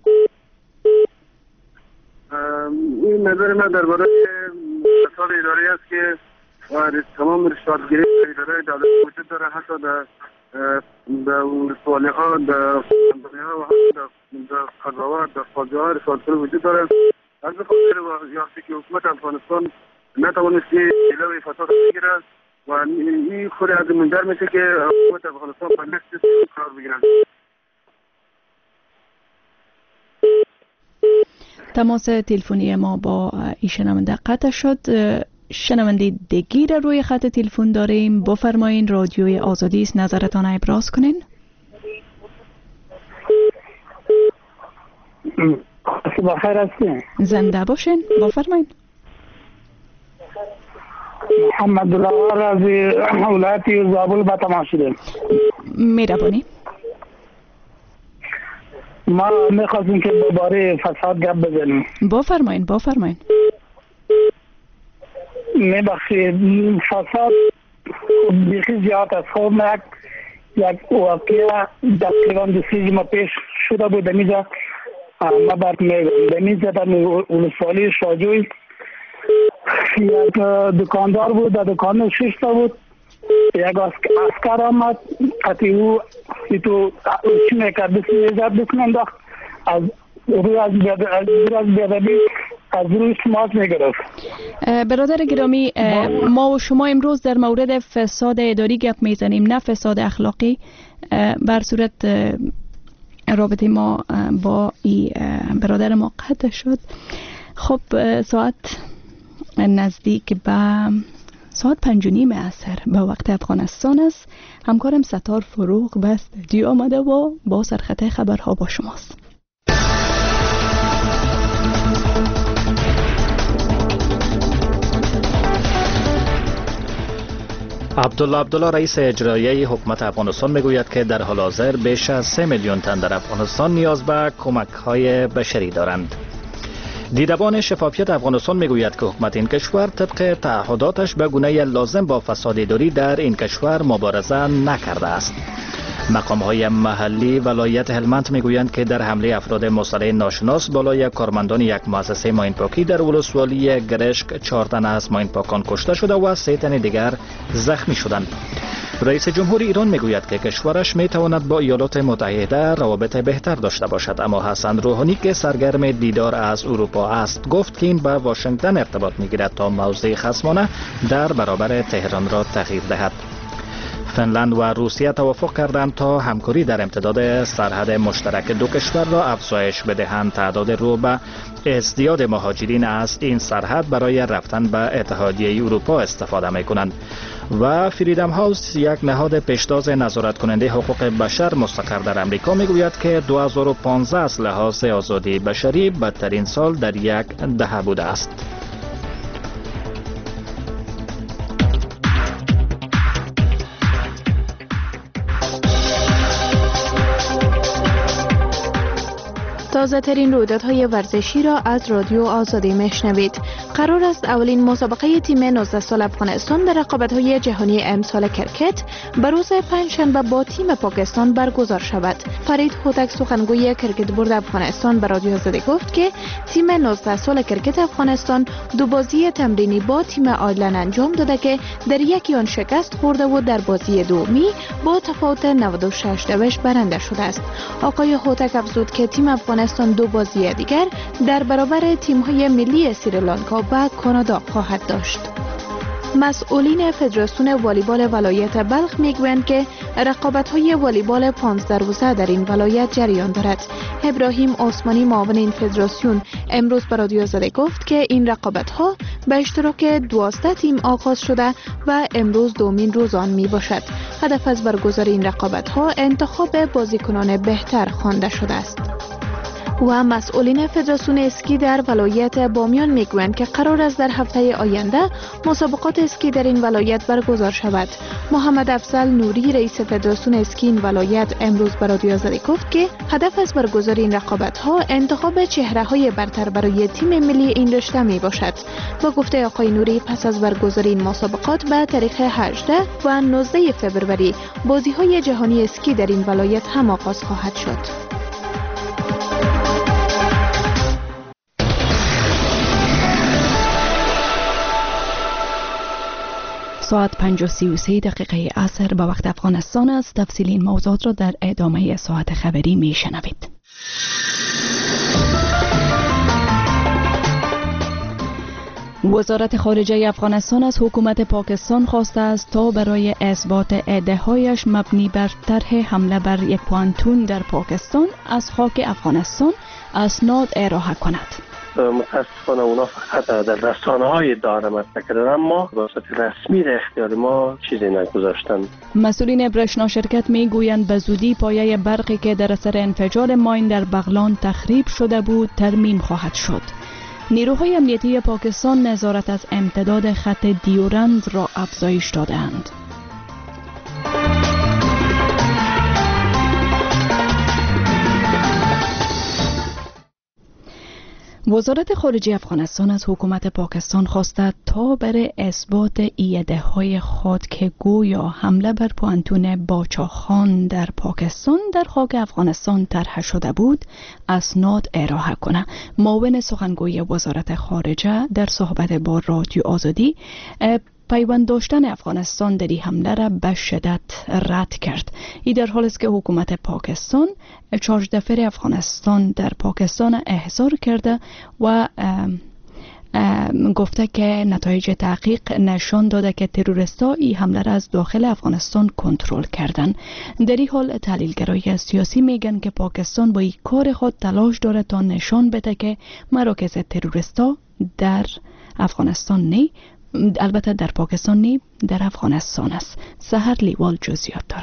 این نظر من درباره فساد اداری است که تمام رشوتگیری اداره دولت وجود داره، حتی در در ولسوالی ها، در خاندانی ها و حتی در قضاوت در خارجه ها رشوتخوری وجود داره. از خاطر وقتی که حکومت افغانستان نتوانست جلوی فساد بگیره و این خود از منجر میشه که حکومت افغانستان به نقص قرار بگیرند. تماس تلفنی ما با این شنونده قطع شد. شنونده دیگه را روی خط تلفن داریم، بفرمایین. رادیوی آزادی است، نظرتان ابراز کنین. بخیر هستین؟ زنده باشین، بفرمایین. محمد الله رازی ولایت زابل با تماس شدیم. مهربانی. ما میخواستیم که درباره فساد گپ بزنیم. بفرمایین بفرمایین. میبخشید فساد بیخی زیاد است. خب یک یک واقعه تقریبا دو سه ماه پیش شده بود. دمیزه ما برد میگم دمیزه در ولسوالی شاجوی یک دکاندار بود، در دکان شش تا بود. یک اسکر آمد قطعی او تو چی میکرد بسیم ایزد بسیم انداخت از روی از بیادبی از روی سماج میگرفت. برادر گرامی، ما و شما امروز در مورد فساد اداری گپ میزنیم، نه فساد اخلاقی. بر صورت رابطه ما با ای برادر ما قطع شد. خب ساعت نزدیک به ساعت پنج و نیم عصر به وقت افغانستان است. همکارم ستار فروغ به استودیو آمده و با سرخطه خبرها با شماست. عبدالله عبدالله رئیس اجرایی حکومت افغانستان میگوید که در حال حاضر بیش از سه میلیون تن در افغانستان نیاز به کمک های بشری دارند. دیدبان شفافیت افغانستان میگوید که حکومت این کشور طبق تعهداتش به گونه لازم با فساد اداری در این کشور مبارزه نکرده است. مقام های محلی ولایت هلمند میگویند که در حمله افراد مسلح ناشناس بالای کارمندان یک مؤسسه ماینپاکی در ولسوالی گرشک چهار تن از ماینپاکان کشته شده و سه تن دیگر زخمی شدند. رئیس جمهور ایران میگوید که کشورش میتواند با ایالات متحده روابط بهتر داشته باشد، اما حسن روحانی که سرگرم دیدار از اروپا است گفت که این به واشنگتن ارتباط میگیرد تا موضع خصمانه در برابر تهران را تغییر دهد. فنلند و روسیه توافق کردند تا همکاری در امتداد سرحد مشترک دو کشور را افزایش بدهند. تعداد رو به ازدیاد مهاجرین از این سرحد برای رفتن به اتحادیه اروپا استفاده می کنند. و فریدم هاوس، یک نهاد پیشتاز نظارت کننده حقوق بشر مستقر در امریکا، میگوید که دو هزار و پانزده از لحاظ آزادی بشری بدترین سال در یک دهه بوده است. تازه ترین رویدادهای ورزشی را از رادیو آزادی میشنوید. قرار است اولین مسابقه تیم نوزده سال افغانستان در رقابت‌های جهانی امسال کرکت به روز پنجشنبه با تیم پاکستان برگزار شود. فرید هوتک، سخنگوی کرکت بورد افغانستان، به رادیو آزادی گفت که تیم نوزده سال کرکت افغانستان دو بازی تمرینی با تیم آیرلند انجام داده که در یکی آن شکست خورده و در بازی دومی با تفاوت نود و شش دوش برنده شده است. آقای هوتک افزود که تیم افغانستان دو بازی دیگر در برابر تیم‌های ملی سریلانکا و کانادا خواهد داشت. مسئولین فدراسیون والیبال ولایت بلخ میگویند که رقابت‌های والیبال پانزده روزه در این ولایت جریان دارد. ابراهیم عثمانی، معاون این فدراسیون، امروز به رادیو آزادی گفت که این رقابت‌ها به اشتراک دوازده تیم آغاز شده و امروز دومین روز آن می باشد. هدف از برگزاری این رقابت‌ها انتخاب بازیکنان بهتر خوانده شده است. و مسئولین فدراسیون اسکی در ولایت بامیان میگویند که قرار است در هفته آینده مسابقات اسکی در این ولایت برگزار شود. محمد افضل نوری، رئیس فدراسیون اسکی این ولایت، امروز به رادیو آزادی گفت که هدف از برگزاری این رقابت‌ها انتخاب چهره‌های برتر برای تیم ملی این رشته می باشد. با گفته آقای نوری، پس از برگزاری این مسابقات به تاریخ هجدهم و نوزدهم فوریه بازی‌های جهانی اسکی در این ولایت هم آغاز خواهد شد. ساعت پنج و سی و سه دقیقه عصر به وقت افغانستان است. تفصیل این موضوعات را در ادامه ساعت خبری می شنوید. وزارت خارجه افغانستان از حکومت پاکستان خواسته است تا برای اثبات ادعاهایش مبنی بر طرح حمله بر یک پوانتون در پاکستان از خاک افغانستان اسناد ارائه کند. متاسفانه اونا فقط در رسانه های داره مطرح کردن، اما واسط رسمی در اختیار ما چیزی نگذاشتن. مسئولین برشنا شرکت می گویند به زودی پایه برقی که در اثر انفجار ماین در بغلان تخریب شده بود ترمیم خواهد شد. نیروهای امنیتی پاکستان نظارت از امتداد خط دیورند را افزایش دادند. وزارت خارجه افغانستان از حکومت پاکستان خواسته تا برای اثبات ایده‌های خود که گویا حمله بر پوانتون باچاخان در پاکستان در خاک افغانستان طرح شده بود اسناد ارائه کنه. معاون سخنگوی وزارت خارجه در صحبت با رادیو آزادی پیوند داشتن افغانستان در این حمله را به شدت رد کرد. این در حالی است که حکومت پاکستان چارج دفتر افغانستان در پاکستان احضار کرده و گفته که نتایج تحقیق نشان داده که تروریست‌ها این حمله را از داخل افغانستان کنترل کردند. در این حال تحلیلگرای سیاسی میگن که پاکستان با این کار خود تلاش داره تا نشان بده که مراکز تروریست‌ها در افغانستان نی، البته در پاکستان نی، در افغانستان است. سحر لیوال جزئیات داره.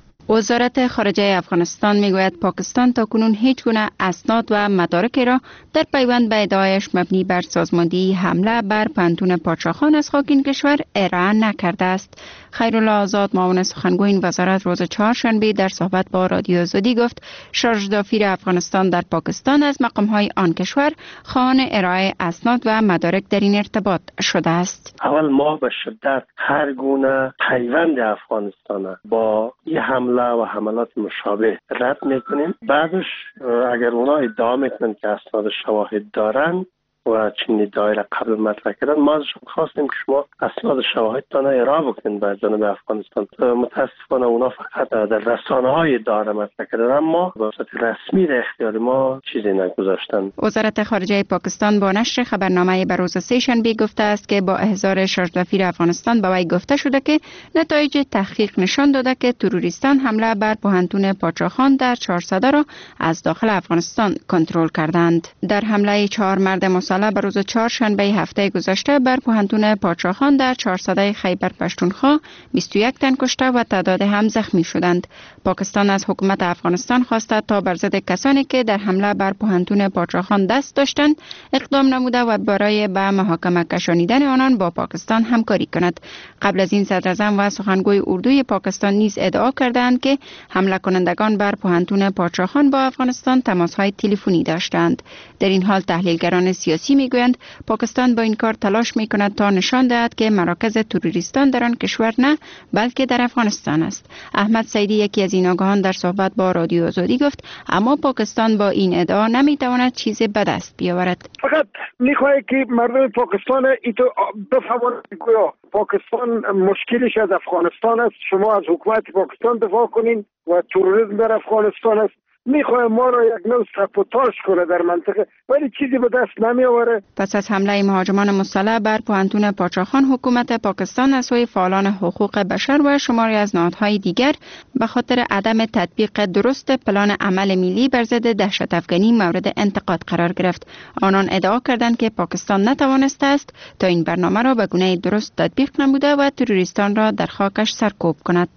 وزارت خارجه افغانستان میگوید پاکستان تاکنون هیچ گونه اسناد و مدارکی را در پیوند به ادعایش مبنی بر سازماندهی حمله بر پانتون پادشاهان از خاک این کشور ارائه نکرده است. خیرالله آزاد معاون سخنگوی این وزارت روز چهارشنبه در صحبت با رادیو آزادی گفت شارژ دافیر افغانستان در پاکستان از مقام‌های آن کشور خواهان ارائه اسناد و مدارک در این ارتباط شده است. اول ما به شدت هر گونه پیوند افغانستان با این حمله و حملات مشابه رد میکنیم. بعدش اگر اونا ادعا میکنن که اسناد شواهد دارن و چنین ادعایی را قبل مطرح کردن، ما ازشون خواستیم که شما اسناد شواهدتان ارائه بکنید به جانب افغانستان. متاسفانه اونا فقط در رسانه‌های ادعا مطرح کردن، اما به صورت رسمی در اختیار ما چیزی نگذاشتن. وزارت خارجه پاکستان با نشر خبرنامه به روز سه‌شنبه گفته است که با احضار شارژ دافیر افغانستان به وی گفته شده که نتایج تحقیق نشان داده که تروریستان حمله بر پوهنتون پادشاهان در چهارسده را از داخل افغانستان کنترل کردند. در حمله چهار مرد مسلح به روز چهارشنبه هفته گذشته بر پوهنتون پادشاهان در چهارسده خیبر پشتونخوا بیست و یک تن کشته و تعداد هم زخمی شدند. پاکستان از حکومت افغانستان خواسته تا بر ضد کسانی که در حمله بر پوهنتون پادشاهان دست داشتند اقدام نموده و برای به محاکمه کشانیدن آنان با پاکستان همکاری کند. قبل از این صدر اعظم و سخنگوی اردوی پاکستان نیز ادعا کردند که حمله کنندگان بر پوهنتون پادشاهان با افغانستان تماس‌های تلفنی داشتند. در این حال تحلیلگران سیاسی میگویند پاکستان با این کار تلاش میکند تا نشان دهد که مراکز تروریستان در آن کشور نه بلکه در افغانستان است. احمد سیدی یکی از این آگاهان در صحبت با رادیو آزادی گفت اما پاکستان با این ادعا نمیتواند چیزی به دست بیاورد. فقط میخواهد که مردم پاکستان ایتو بفهمند که پاکستان مشکلش از افغانستان است، شما از حکومت پاکستان دفاع کنین و تروریسم در افغانستان است. میخواه ما را یک نوع ساپوتاژ کنه در منطقه، ولی چیزی به دست نمی آوره. پس از حمله مهاجمان مسلح بر پوهنتون پادشاهان، حکومت پاکستان از سوی فعالان حقوق بشر و شماری از نهادهای دیگر به خاطر عدم تطبیق درست پلان عمل ملی بر ضد دهشت افغانی مورد انتقاد قرار گرفت. آنان ادعا کردند که پاکستان نتوانسته است تا این برنامه را به گونه درست تطبیق نموده و تروریستان را در خاکش سرکوب کند.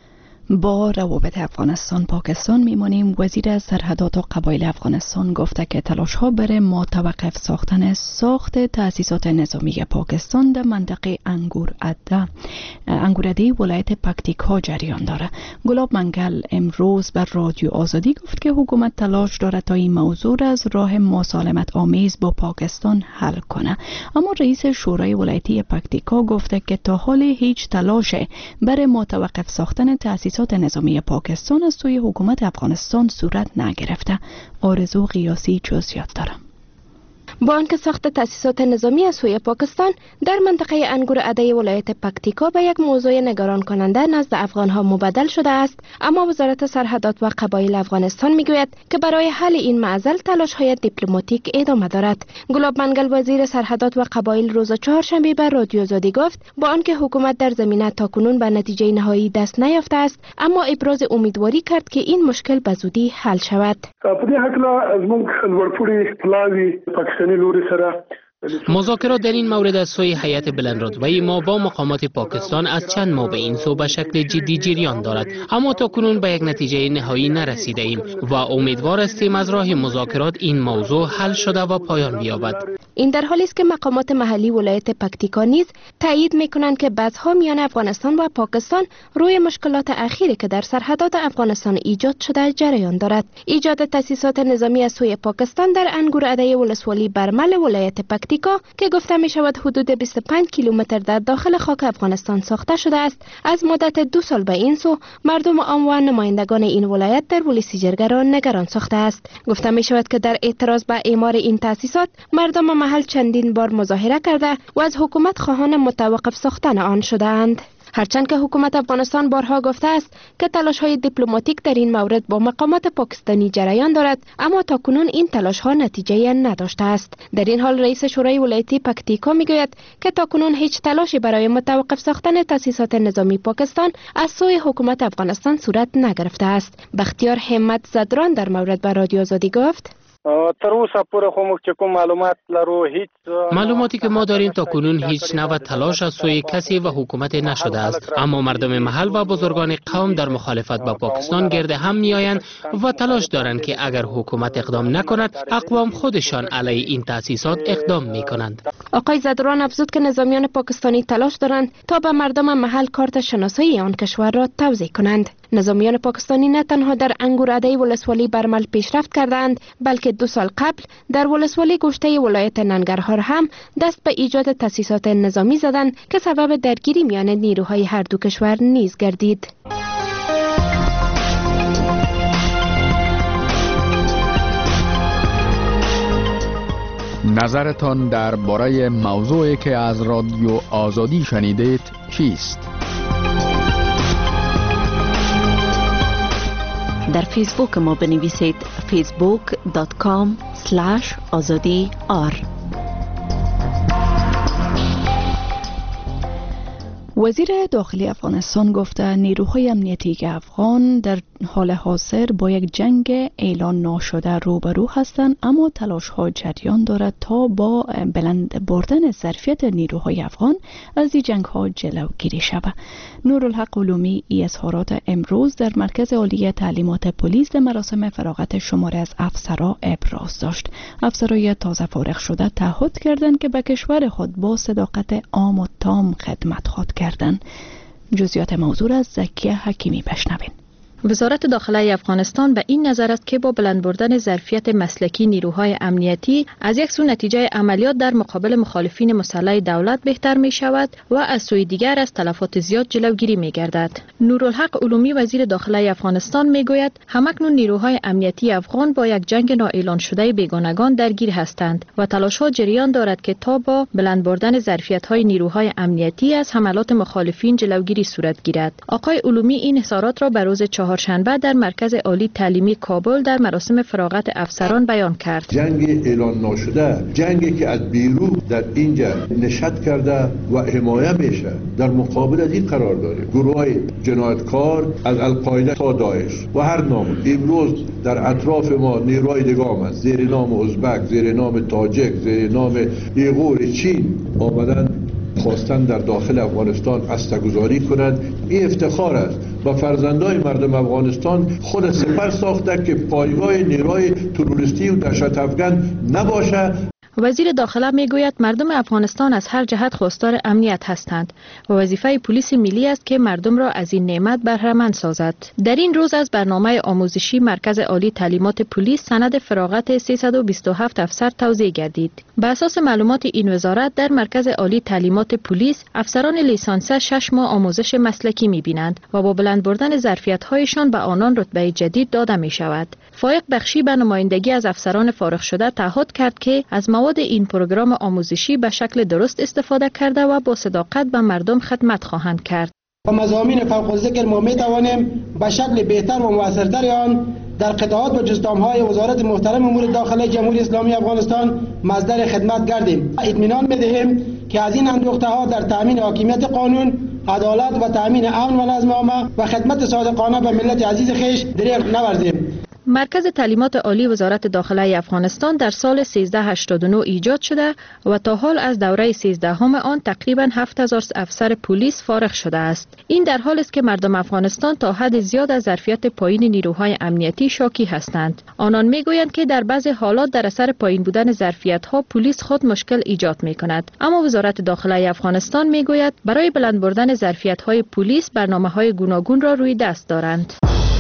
با روابط افغانستان پاکستان میمانیم. وزیر سرحدات و قبایل افغانستان گفته که تلاش ها برای متوقف ساختن ساخت تأسیسات نظامی پاکستان در منطقه انگور اده انگور اده ولایت پکتیکا جریان داره. گلاب منگل امروز بر رادیو آزادی گفت که حکومت تلاش داره تا این موضوع را از راه مسالمت آمیز با پاکستان حل کنه، اما رئیس شورای ولایتی پکتیکا گفته که تا حال هیچ تلاش برای متوقف ساختن تأسیسات نظامی پاکستان از سوی حکومت افغانستان صورت نگرفته. آرزو قیاسی جزئیات داره. با آنکه ساخت تأسیسات نظامی از سوی پاکستان در منطقه انگور اده ولایت پکتیکا به یک موضوع نگران کننده نزد افغانها مبدل شده است، اما وزارت سرحدات و قبایل افغانستان میگوید که برای حل این معضل تلاش‌های دیپلماتیک ادامه دارد. گلاب منگل وزیر سرحدات و قبایل روز چهارشنبه بر رادیو آزادی گفت با آنکه حکومت در زمینه تاکنون به نتیجه نهایی دست نیافته است، اما ابراز امیدواری کرد که این مشکل به زودی حل شود. مذاکرات در این مورد از سوی هیئت بلندرتبه ما با مقامات پاکستان از چند ماه به این سو به شکل جدی جریان دارد، اما تاکنون به یک نتیجه نهایی نرسیده ایم و امیدوار هستیم از راه مذاکرات این موضوع حل شده و پایان بیابد. این در حالی است که مقامات محلی ولایت پکتیکا نیز تایید میکنند که بحث‌ها میان افغانستان و پاکستان روی مشکلات اخیری که در سرحدات افغانستان ایجاد شده جریان دارد. ایجاد تأسیسات نظامی از سوی پاکستان در انگور اده ولسوالی برمل ولایت پکتیکا که گفته می شود حدود بیست و پنج کیلومتر در داخل خاک افغانستان ساخته شده است، از مدت دو سال به این سو مردم عام و نمایندگان این ولایت در ولسی جرگه را نگران ساخته است. گفته می شود که در اعتراض به اعمار این تأسیسات مردم محل چندین بار مظاهره کرده و از حکومت خواهان متوقف ساختن آن شدند. هرچند که حکومت افغانستان بارها گفته است که تلاش‌های دیپلماتیک در این مورد با مقامات پاکستانی جریان دارد، اما تاکنون این تلاش‌ها نتیجه نداشته است. در این حال رئیس شورای ولایتی پکتیکا میگوید که تاکنون هیچ تلاشی برای متوقف ساختن تأسیسات نظامی پاکستان از سوی حکومت افغانستان صورت نگرفته است. بختیار همت زدران در مورد به رادیو آزادی گفت: تر اوسه پورې خو موږ چې کوم معلومات لرو هیڅ معلوماتی که ما داریم تا کنون هیچ نوع تلاش از سوی کسی و حکومت نشده است، اما مردم محل و بزرگان قوم در مخالفت با پاکستان گرد هم میآیند و تلاش دارند که اگر حکومت اقدام نکند اقوام خودشان علیه این تأسیسات اقدام میکنند. آقای زدران افزود که نظامیان پاکستانی تلاش دارند تا به مردم محل کارت شناسایی آن کشور را توزیع کنند. نظامیان پاکستانی نه تنها در انگورعده ولسوالی برمل پیشرفت کردند، بلکه دو سال قبل در ولسوالی گوشته ولایت ننگرهار هم دست به ایجاد تأسیسات نظامی زدند که سبب درگیری میان نیروهای هر دو کشور نیز گردید. نظرتان درباره موضوعی که از رادیو آزادی شنیدید چیست؟ در فیسبوک ما بنویسید فیسبوک دات کام اسلش آزادی آر. وزیر داخلی افغانستان گفته نیروهای امنیتی افغان در حال حاضر با یک جنگ اعلان ناشده روبرو هستند، اما تلاش ها جریان دارد تا با بلند بردن ظرفیت نیروهای افغان از این جنگ ها جلوگیری شود. نورالحق علومی ای اظهارات امروز در مرکز عالی تعلیمات پلیس در مراسم فراغت شماره از افسرها ابراز داشت. افسرهای تازه فارغ شده تعهد کردند که به کشور خود با صداقت عام و تام خدمت خواهند کردن. جزئیات موضوع از زکیه حکیمی بشنوین. وزارت داخله افغانستان به این نظر است که با بلند بردن ظرفیت مسلکی نیروهای امنیتی از یک سو نتیجه عملیات در مقابل مخالفین مسلح دولت بهتر می شود و از سوی دیگر از تلفات زیاد جلوگیری می گردد. نورالحق علومی وزیر داخله افغانستان می گوید همکنون نیروهای امنیتی افغان با یک جنگ نااعلان شده بیگانگان درگیر هستند و تلاش ها جریان دارد که تا با بلند بردن ظرفیت های نیروهای امنیتی از حملات مخالفین جلوگیری صورت گیرد. آقای علومی این اظهارات را به روز چهارشنبه در مرکز عالی تعلیمی کابل در مراسم فراغت افسران بیان کرد. جنگ اعلان ناشده، جنگی که از بیرون در اینجا نشاط کرده و حمایه میشه، در مقابل از این قرار داره گروه جنایتکار از القاعده تا داعش و هر نام. امروز در اطراف ما نیروهای دیگه آمد زیر نام ازبک، زیر نام تاجک، زیر نام ایغور، چین آمدن خواستن در داخل افغانستان استگذاری کنند. این افتخار است و فرزندای مردم افغانستان خود سپر ساخته که پایگاه نیروهای تروریستی و دهشت افکن نباشه. وزیر داخله میگوید مردم افغانستان از هر جهت خواستار امنیت هستند و وظیفه پلیس ملی است که مردم را از این نعمت بهره‌مند سازد. در این روز از برنامه آموزشی مرکز عالی تعلیمات پلیس سند فراغت سیصد و بیست و هفت افسر توزیع گردید. بر اساس معلومات این وزارت در مرکز عالی تعلیمات پلیس افسران لیسانسه شش ماه آموزش مسلکی می‌بینند و با بلند بردن ظرفیت‌هایشان به آنان رتبه جدید داده می‌شود. فایق بخشی به نمایندگی از افسران فارغ شده تعهد کرد که از مواد این پروگرام آموزشی به شکل درست استفاده کرده و با صداقت به مردم خدمت خواهند کرد. با مضامین فوق الذکر ما می توانیم به شکل بهتر و مؤثرتر آن در قطعات و جزدام‌های وزارت محترم امور داخلی جمهوری اسلامی افغانستان مصدر خدمت گردیم. اطمینان می‌دهیم که از این اندوخته‌ها در تأمین حاکمیت قانون، عدالت و تأمین امن و نظم عامه و خدمت صادقانه به ملت عزیز خویش دریغ نورزیم. مرکز تعلیمات عالی وزارت داخله افغانستان در سال سیزده هشتاد و نه ایجاد شده و تا حال از دوره سیزدهم آن تقریباً هفت هزار افسر پلیس فارغ شده است. این در حالی است که مردم افغانستان تا حد زیاد از ظرفیت پایین نیروهای امنیتی شاکی هستند. آنان میگویند که در بعضی حالات در اثر پایین بودن ظرفیت‌ها پلیس خود مشکل ایجاد می‌کند. اما وزارت داخله افغانستان میگوید برای بلند بردن ظرفیت‌های پلیس برنامه‌های گوناگون را روی دست دارند.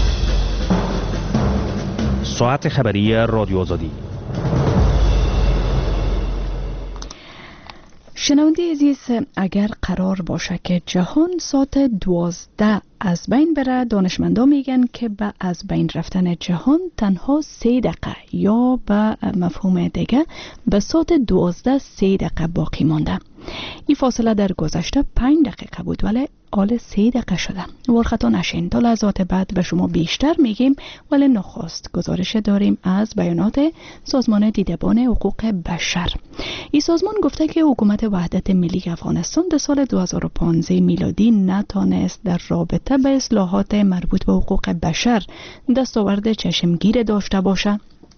ساعت خبری رادیو آزادی. شنونده عزیز، اگر قرار باشه که جهان ساعت دوازده از بین بره، دانشمندان میگن که به از بین رفتن جهان تنها سه دقیقه یا به مفهوم دیگه به ساعت دوازده سه دقیقه باقی مانده. این فاصله در گذشته پنج دقیقه بود ولی حال سه دقیقه شده. ورخطا نشین، تا لحظات بعد به شما بیشتر میگیم، ولی نخست گزارش داریم از بیانات سازمان دیدبان حقوق بشر. این سازمان گفته که حکومت وحدت ملی افغانستان در سال دو هزار و پانزده میلادی نتانست در رابطه به اصلاحات مربوط به حقوق بشر دستاورد چشمگیر داشته باشه.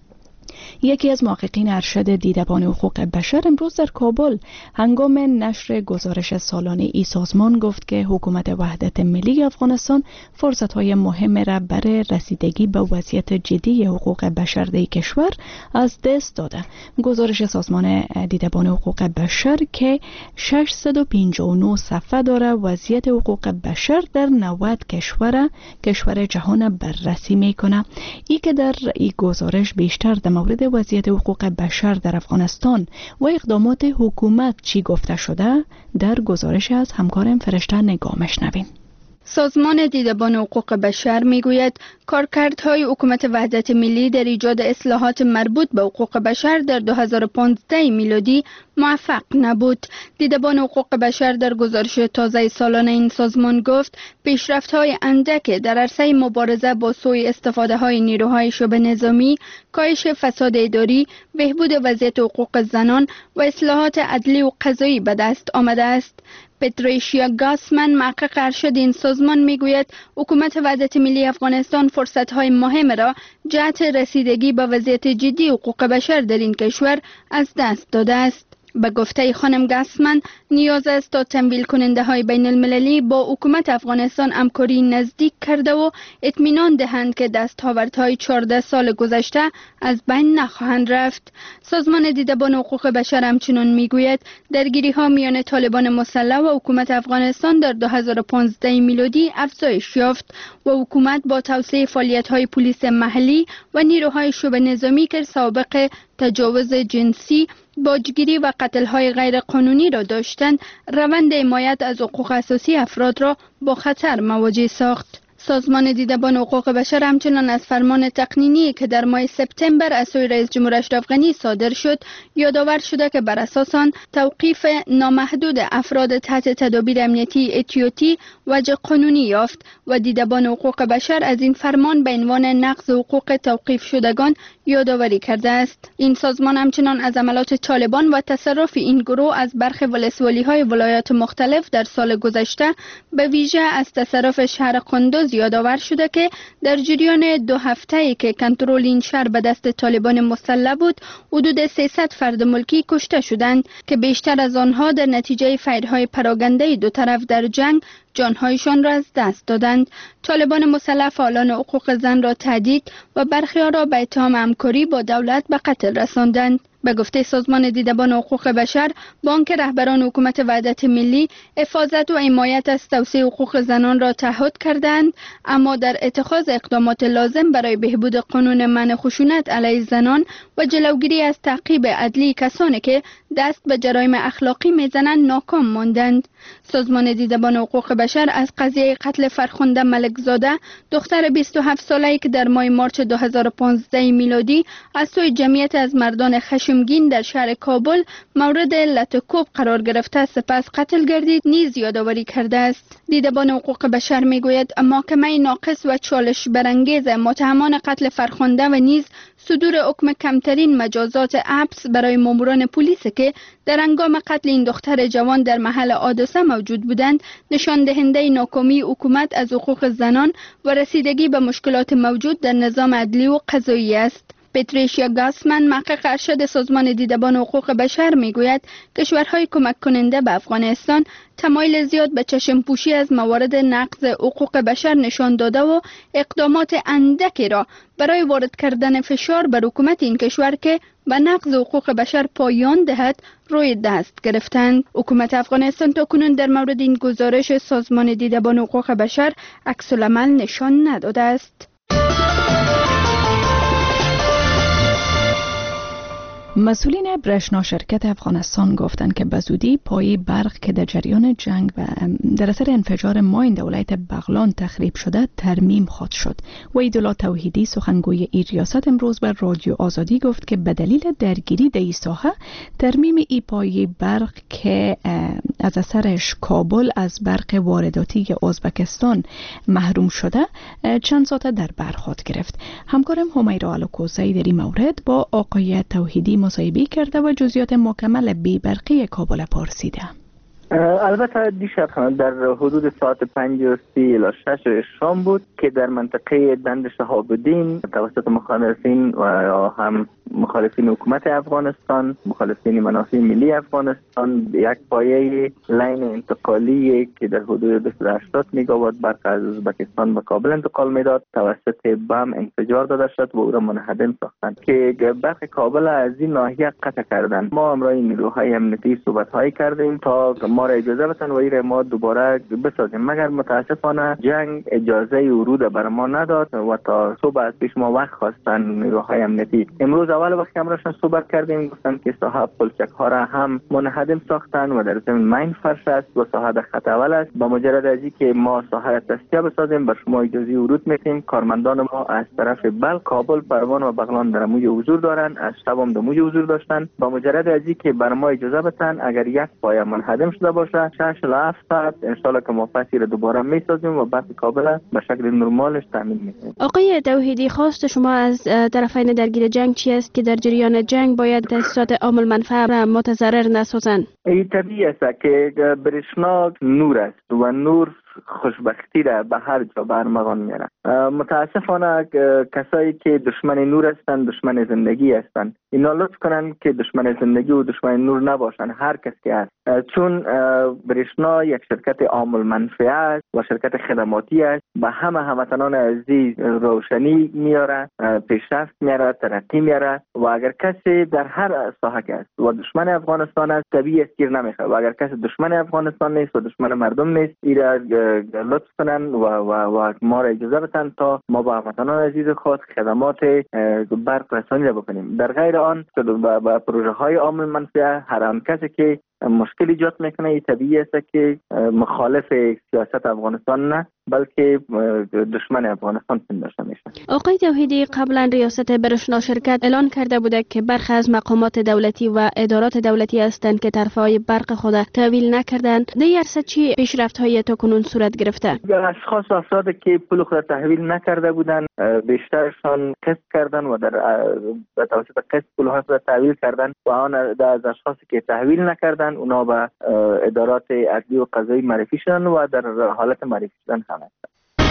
یکی از محققین ارشد دیدبان حقوق بشر امروز در کابل هنگام نشر گزارش سالانه ای سازمان گفت که حکومت وحدت ملی افغانستان فرصت‌های مهم را برای رسیدگی به وضعیت جدی حقوق بشر در کشور از دست داده. گزارش سازمان دیدبان حقوق بشر که ششصد و پنجاه و نه صفحه داره وضعیت حقوق بشر در نود کشور کشور جهان بررسی میکنه. ای که در این گزارش بیشتر در مورد وضعیت حقوق بشر در افغانستان و اقدامات حکومت چی گفته شده، در گزارش از همکارم فرشته نگاه میشنویم. سازمان دیدبان حقوق بشر میگوید کارکردهای حکومت وحدت ملی در ایجاد اصلاحات مربوط به حقوق بشر در دو هزار و پانزده میلادی موفق نبود. دیدبان حقوق بشر در گزارش تازه سالانه این سازمان گفت پیشرفت‌های اندک در عرصه مبارزه با سوء استفاده های نیروهای شبه نظامی، کاهش فساد اداری، بهبود وضعیت حقوق زنان و اصلاحات عدلی و قضایی به دست آمده است. پتریشیا گاسمن، محقق ارشد این سازمان میگوید حکومت وحدت ملی افغانستان فرصت‌های مهم را جهت رسیدگی به وضعیت جدی حقوق بشر در این کشور از دست داده است. به گفته خانم گاسمن نیاز است تا تمویل کننده های بین المللی با حکومت افغانستان همکاری نزدیک کرده و اطمینان دهند که دستاوردهای چهارده سال گذشته از بین نخواهند رفت. سازمان دیدبان حقوق بشر همچنین میگوید درگیری ها میان طالبان مسلح و حکومت افغانستان در دو هزار و پانزده میلادی افزایش یافت و حکومت با توسعه فعالیت های پلیس محلی و نیروهای شبه نظامی که سابقه تجاوز جنسی، باجگیری و قتل‌های غیر قانونی را داشتند، روند حمایت از حقوق اساسی افراد را با خطر مواجه ساخت. سازمان دیدبان حقوق بشر همچنان از فرمان تقنینی که در ماه سپتامبر از سوی رئیس جمهور اشرف غنی صادر شد یادآور شده که بر اساس آن توقیف نامحدود افراد تحت تدابیر امنیتی احتیاطی وجه قانونی یافت و دیدبان حقوق بشر از این فرمان به عنوان نقض حقوق توقیف شدگان یادآوری کرده است. این سازمان همچنان از عملات طالبان و تصرف این گروه از برخی ولسوالی‌های ولایات مختلف در سال گذشته به ویژه از تصرف شهر قندوز یادآور شده که در جریان دو هفته‌ای که کنترل این شهر به دست طالبان مسلح بود حدود سیصد فرد ملکی کشته شدند که بیشتر از آنها در نتیجه فایرهای پراکنده دو طرف در جنگ جانهایشان را از دست دادند. طالبان مسلح فعالان حقوق زن را تهدید و برخی را به اتهام همکاری با دولت به قتل رساندند. به گفته سازمان دیدبان حقوق بشر، بانک رهبران حکومت وحدت ملی حفاظت و حمایت از توسعه حقوق زنان را تعهد کردند، اما در اتخاذ اقدامات لازم برای بهبود قانون منع خشونت علیه زنان و جلوگیری از تعقیب عدلی کسانی که دست به جرایم اخلاقی میزنند ناکام ماندند. سازمان دیدبان حقوق بشر از قضیه قتل فرخنده ملکزاده، دختر بیست و هفت ساله‌ای که در ماه مارچ دو هزار و پانزده میلادی از سوی جمعیت از مردان خشمگین در شهر کابل مورد لطکوب قرار گرفته سپس قتل گردید نیز یادآوری کرده است. دیدبان حقوق بشر میگوید محکمه ناقص و چالش برانگیز متهمان قتل فرخنده و نیز صدور حکم کمترین مجازات حبس برای ماموران پلیس که در هنگام قتل این دختر جوان در محل حادثه موجود بودند نشان دهنده ناکامی حکومت از حقوق زنان و رسیدگی به مشکلات موجود در نظام عدلی و قضایی است. پتریشیا گاسمن، محقق ارشد سازمان دیدبان حقوق بشر میگوید کشورهای کمک کننده به افغانستان تمایل زیاد به چشم پوشی از موارد نقض حقوق بشر نشان داده و اقدامات اندکی را برای وارد کردن فشار بر حکومت این کشور که به نقض حقوق بشر پایان دهد روی دست گرفتند. حکومت افغانستان تا کنون در مورد این گزارش سازمان دیدبان حقوق بشر عکس العمل نشان نداده است. مسئولین برشنا شرکت افغانستان گفتند که به زودی پای برق که در جریان جنگ و در اثر انفجار ماین در ولایت بغلان تخریب شده ترمیم خواهد شد. وحیدالله توحیدی سخنگوی این ریاست امروز بر رادیو آزادی گفت که به دلیل درگیری در این ساحه ترمیم ای پای برق که از اثرش کابل از برق وارداتی ازبکستان محروم شده چند ساعت در بر خواهد گرفت. همکارم همیرا الوکوسی در این مورد با آقای توحیدی مصاحبه کرده و جزئیات مکمل بی برقی کابل پرسیده. البته دیشب در حدود ساعت پنج و سی الی شش شام بود که در منطقه دند شهاب الدین توسط مخالفین و هم مخالفین حکومت افغانستان، مخالفین منافع ملی افغانستان یک پایه لین انتقالی که در حدود دویست و هشتاد مگاوات برق از ازبکستان به کابل انتقال میداد توسط بم انفجار داده شد و او را منهدم ساختند که برق کابل از این ناحیه قطع کردند. ما همراه نیروهای امنیتی صحبت هایی کردیم تا ما را اجازه بدن و این ما دوباره بسازیم، مگر متاسفانه جنگ اجازه ورود بر ما نداد و تا صبح از پیش ما وقت خواستن نیروهای امنیتی. امروز اول وقتی امرشان صحبت کردیم گفتن که صاحب پلچک ها را هم منهدم ساختن و در زمین ماین فرش است و ساحه در خط اول است. با مجرد از اینکه ما ساحه را تصفیه بسازیم بر شما اجازه ورود میدیم. کارمندان ما از طرف بل، کابل، پروان و بغلان در موی حضور دارند، از شب هم در موی حضور داشتن. با مجرد از اینکه بر ما اجازه بدن اگر یک پایه منهدم شده باشه شش الی هفت ساعت ان شاء الله که ما پسی را دوباره میسازیم و برق کابل به شکل نرمالش تامین میکنیم. آقای توحیدی، خواست شما از طرفین درگیر جنگ چی است که در جریان جنگ باید تاسیسات عام المنفعه را متضرر نسازند؟ این طبیعی است که برشنا نور است و نور خوشبختی را به هر جا برمغان میره. متاسفانه کسایی که دشمن نور هستند دشمن زندگی هستند. اینا لطف کنن که دشمن زندگی و دشمن نور نباشن، هر کس که هست، چون برشنا یک شرکت عام المنفعه است و شرکت خدماتی است، به همه هموطنان عزیز روشنی میاره، پیشرفت میاره، ترقی میاره و اگر کسی در هر ساحه است و دشمن افغانستان است طبیعی است که نمیخواد و اگر کسی دشمن افغانستان نیست و دشمن مردم نیست ایرا لطف کنن و, و, و ما را اجازه بدن تا ما با هموطنان عزیز خود خدمات برق رسانی را بکنیم. در غیر آن با پروژه های عام المنفعه هر آن کسی که مشکل ایجاد میکنه این طبیعی است که مخالف سیاست افغانستان نه بلکه دشمن افغانستان پنداشته میشه. آقای توحیدی، قبلا ریاست برشنا شرکت اعلان کرده بوده که برخی از مقامات دولتی و ادارات دولتی هستند که طرفهای برق خود تحویل نکردند. در این عرصه چی پیشرفت‌های تاکنون صورت گرفته؟ اشخاص و افرادی که پول خود تحویل نکرده بودند بیشترشان قسط کردند و در توسط قسط پول‌ها خود تحویل کردند و آن از اشخاصی که تحویل نکردند اونا به ادارات عدلی و قضایی معرفی شدن و در حالت معرفی شدن هم هستند.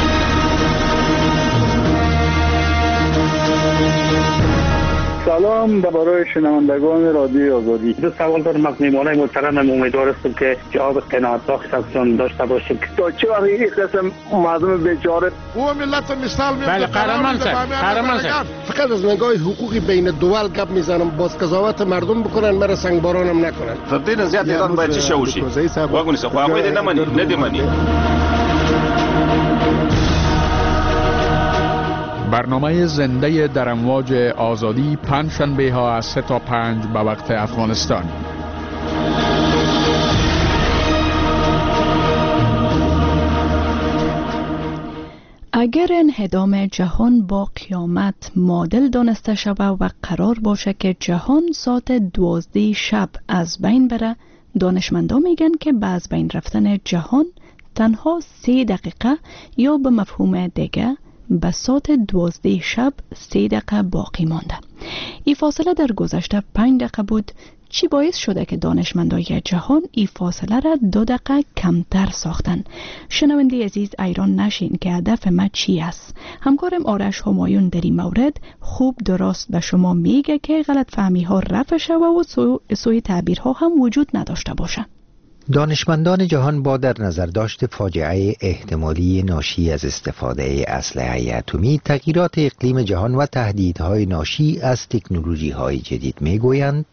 سلام درباره شنوندگان رادیو آزادی. دو سوال دارم از میهمانای محترمم، امیدوار هستم که جواب قناعت‌بخش ازشون داشته باشیم. تا چه وقت این قسم مردم بیچاره و ملت مثال میاد. بله قهرمان شد. قهرمان شد. فقط از نگاه حقوقی بین دول گپ میزنم، باز قضاوت مردم بکنن، مرا سنگبارانم نکنن. تر دې نه زیات ایران باید چی شوشي. واګونی څه خو هغه دې نه مني، نه دې مني. برنامه زنده در امواج آزادی پنجشنبه ها از سه تا پنج به وقت افغانستان. اگر انهدام جهان با قیامت معادل دانسته شود و قرار باشه که جهان ساعت دوازده شب از بین بره، دانشمندان میگن که با از بین رفتن جهان تنها سه دقیقه یا به مفهوم دیگه به ساعت دوازده شب سه دقیقه باقی مانده. این فاصله در گذشته پنج دقیقه بود. چی باعث شده که دانشمندای جهان این فاصله را دو دقیقه کمتر ساختن؟ شنونده عزیز، ایران نشین که هدف ما چی است. همکارم آرش همایون در این مورد خوب درست به شما میگه که غلط فهمی ها رفع شود و سو سوی تعبیرها هم وجود نداشته باشه. دانشمندان جهان با در نظر داشت فاجعه احتمالی ناشی از استفاده اسلحه اتمی، تغییرات اقلیم جهان و تهدیدهای ناشی از تکنولوژی‌های جدید می‌گویند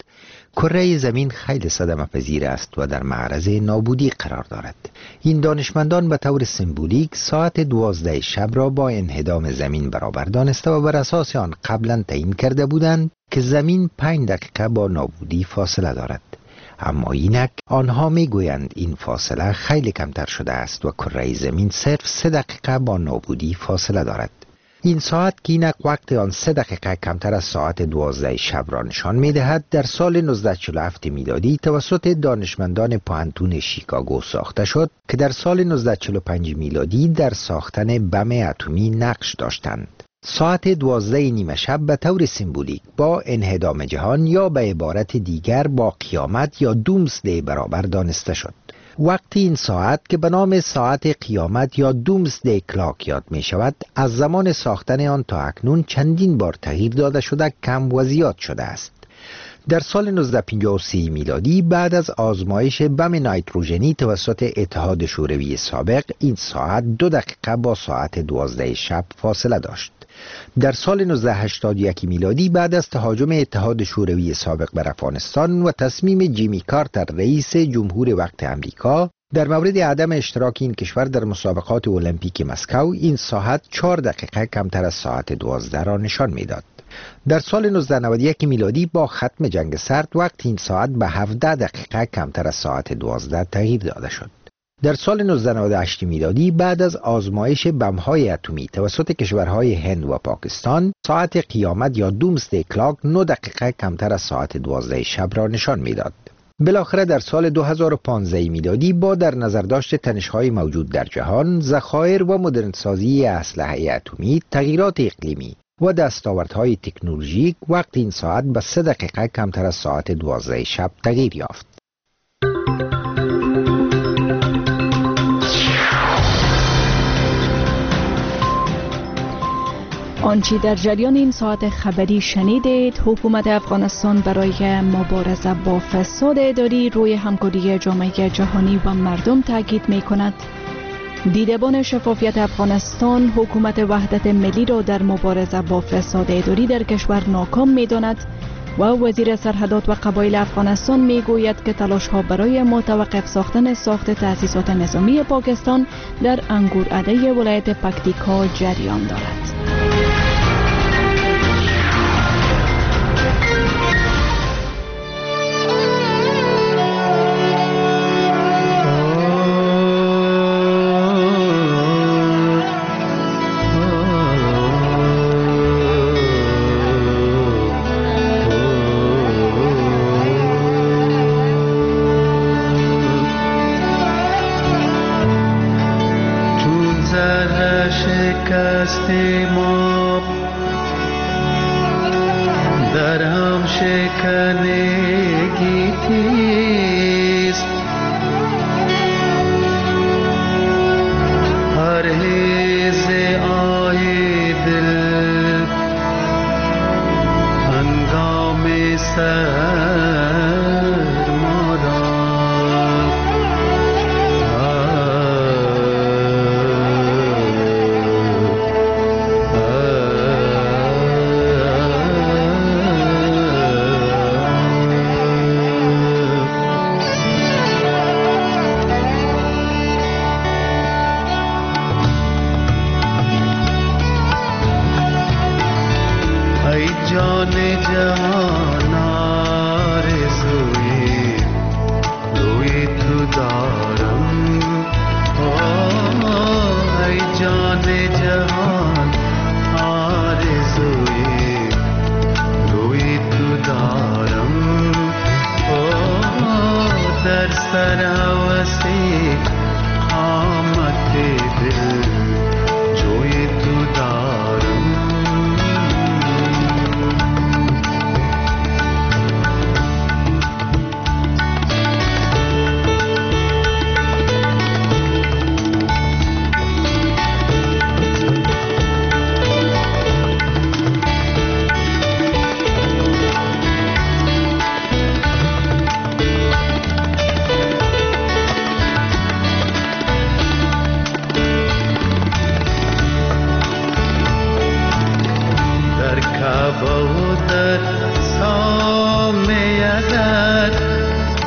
کره زمین خیلی صدمه پذیر است و در معرض نابودی قرار دارد. این دانشمندان به طور سمبولیک ساعت دوازده شب را با انهدام زمین برابر دانسته و بر اساس آن قبلا تعیین کرده بودند که زمین پنج دقیقه با نابودی فاصله دارد. اما اینک آنها می گویند این فاصله خیلی کمتر شده است و کره زمین صرف سه دقیقه با نابودی فاصله دارد. این ساعت که اینک وقت آن سه دقیقه کمتر از ساعت دوازده شب را نشان می دهد در سال نوزده چهل و هفت میلادی توسط دانشمندان پوهنتون شیکاگو ساخته شد که در سال نوزده چهل و پنج میلادی در ساختن بم اتمی نقش داشتند. ساعت دوازده نیمه شب به طور سمبولیک با انهدام جهان یا به عبارت دیگر با قیامت یا دومسدی برابر دانسته شد. وقت این ساعت که به نام ساعت قیامت یا دومسدی کلاک یاد می شود از زمان ساختن آن تا اکنون چندین بار تغییر داده شده کم و زیاد شده است. در سال نوزده پنجاه و سه میلادی بعد از آزمایش بم نیتروژنی توسط اتحاد شوروی سابق این ساعت دو دقیقه با ساعت دوازده شب فاصله داشت. در سال نوزده هشتاد و یک میلادی بعد از تهاجم اتحاد شوروی سابق بر افغانستان و تصمیم جیمی کارتر رئیس جمهور وقت امریکا در مورد عدم اشتراک این کشور در مسابقات المپیک مسکو این ساعت چهار دقیقه کمتر از ساعت دوازده را نشان میداد. در سال نوزده نود و یک میلادی با ختم جنگ سرد وقت این ساعت به هفده دقیقه کمتر از ساعت دوازده تغییر داده شد. در سال نوزده نود و هشت میلادی بعد از آزمایش بم‌های اتمی توسط کشورهای هند و پاکستان ساعت قیامت یا دومسدی کلاک نه دقیقه کمتر از ساعت دوازده شب را نشان میداد. بالاخره در سال دو هزار و پانزده میلادی با در نظر داشت تنش‌های موجود در جهان، ذخایر و مدرنسازی اسلحه اتمی، تغییرات اقلیمی و دستاوردهای تکنولوژیک وقت این ساعت به سه دقیقه کمتر از ساعت دوازده شب تغییر یافت. آنچه در جریان این ساعت خبری شنیدید، حکومت افغانستان برای مبارزه با فساد اداری روی همکاری جامعه جهانی و مردم تاکید می کند. دیدبان شفافیت افغانستان حکومت وحدت ملی را در مبارزه با فساد اداری در کشور ناکام می داند و وزیر سرحدات و قبایل افغانستان می گوید که تلاش ها برای متوقف ساختن ساخت تأسیسات نظامی پاکستان در انگورعده ولایت پکتیکا جریان دارد.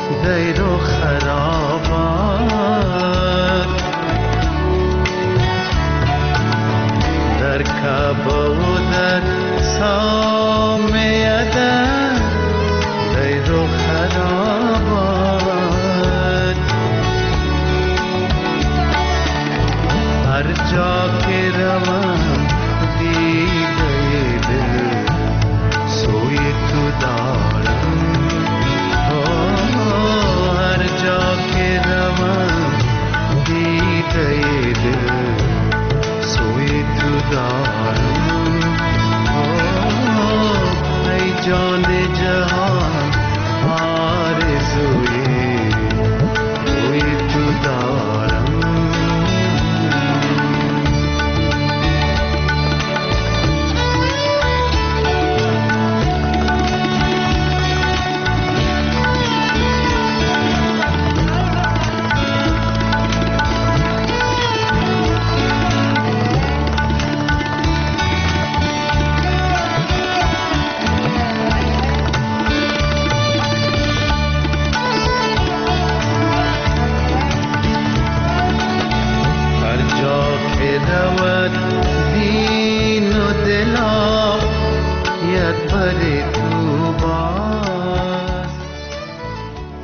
دیر و خرابات در کعبه و در سال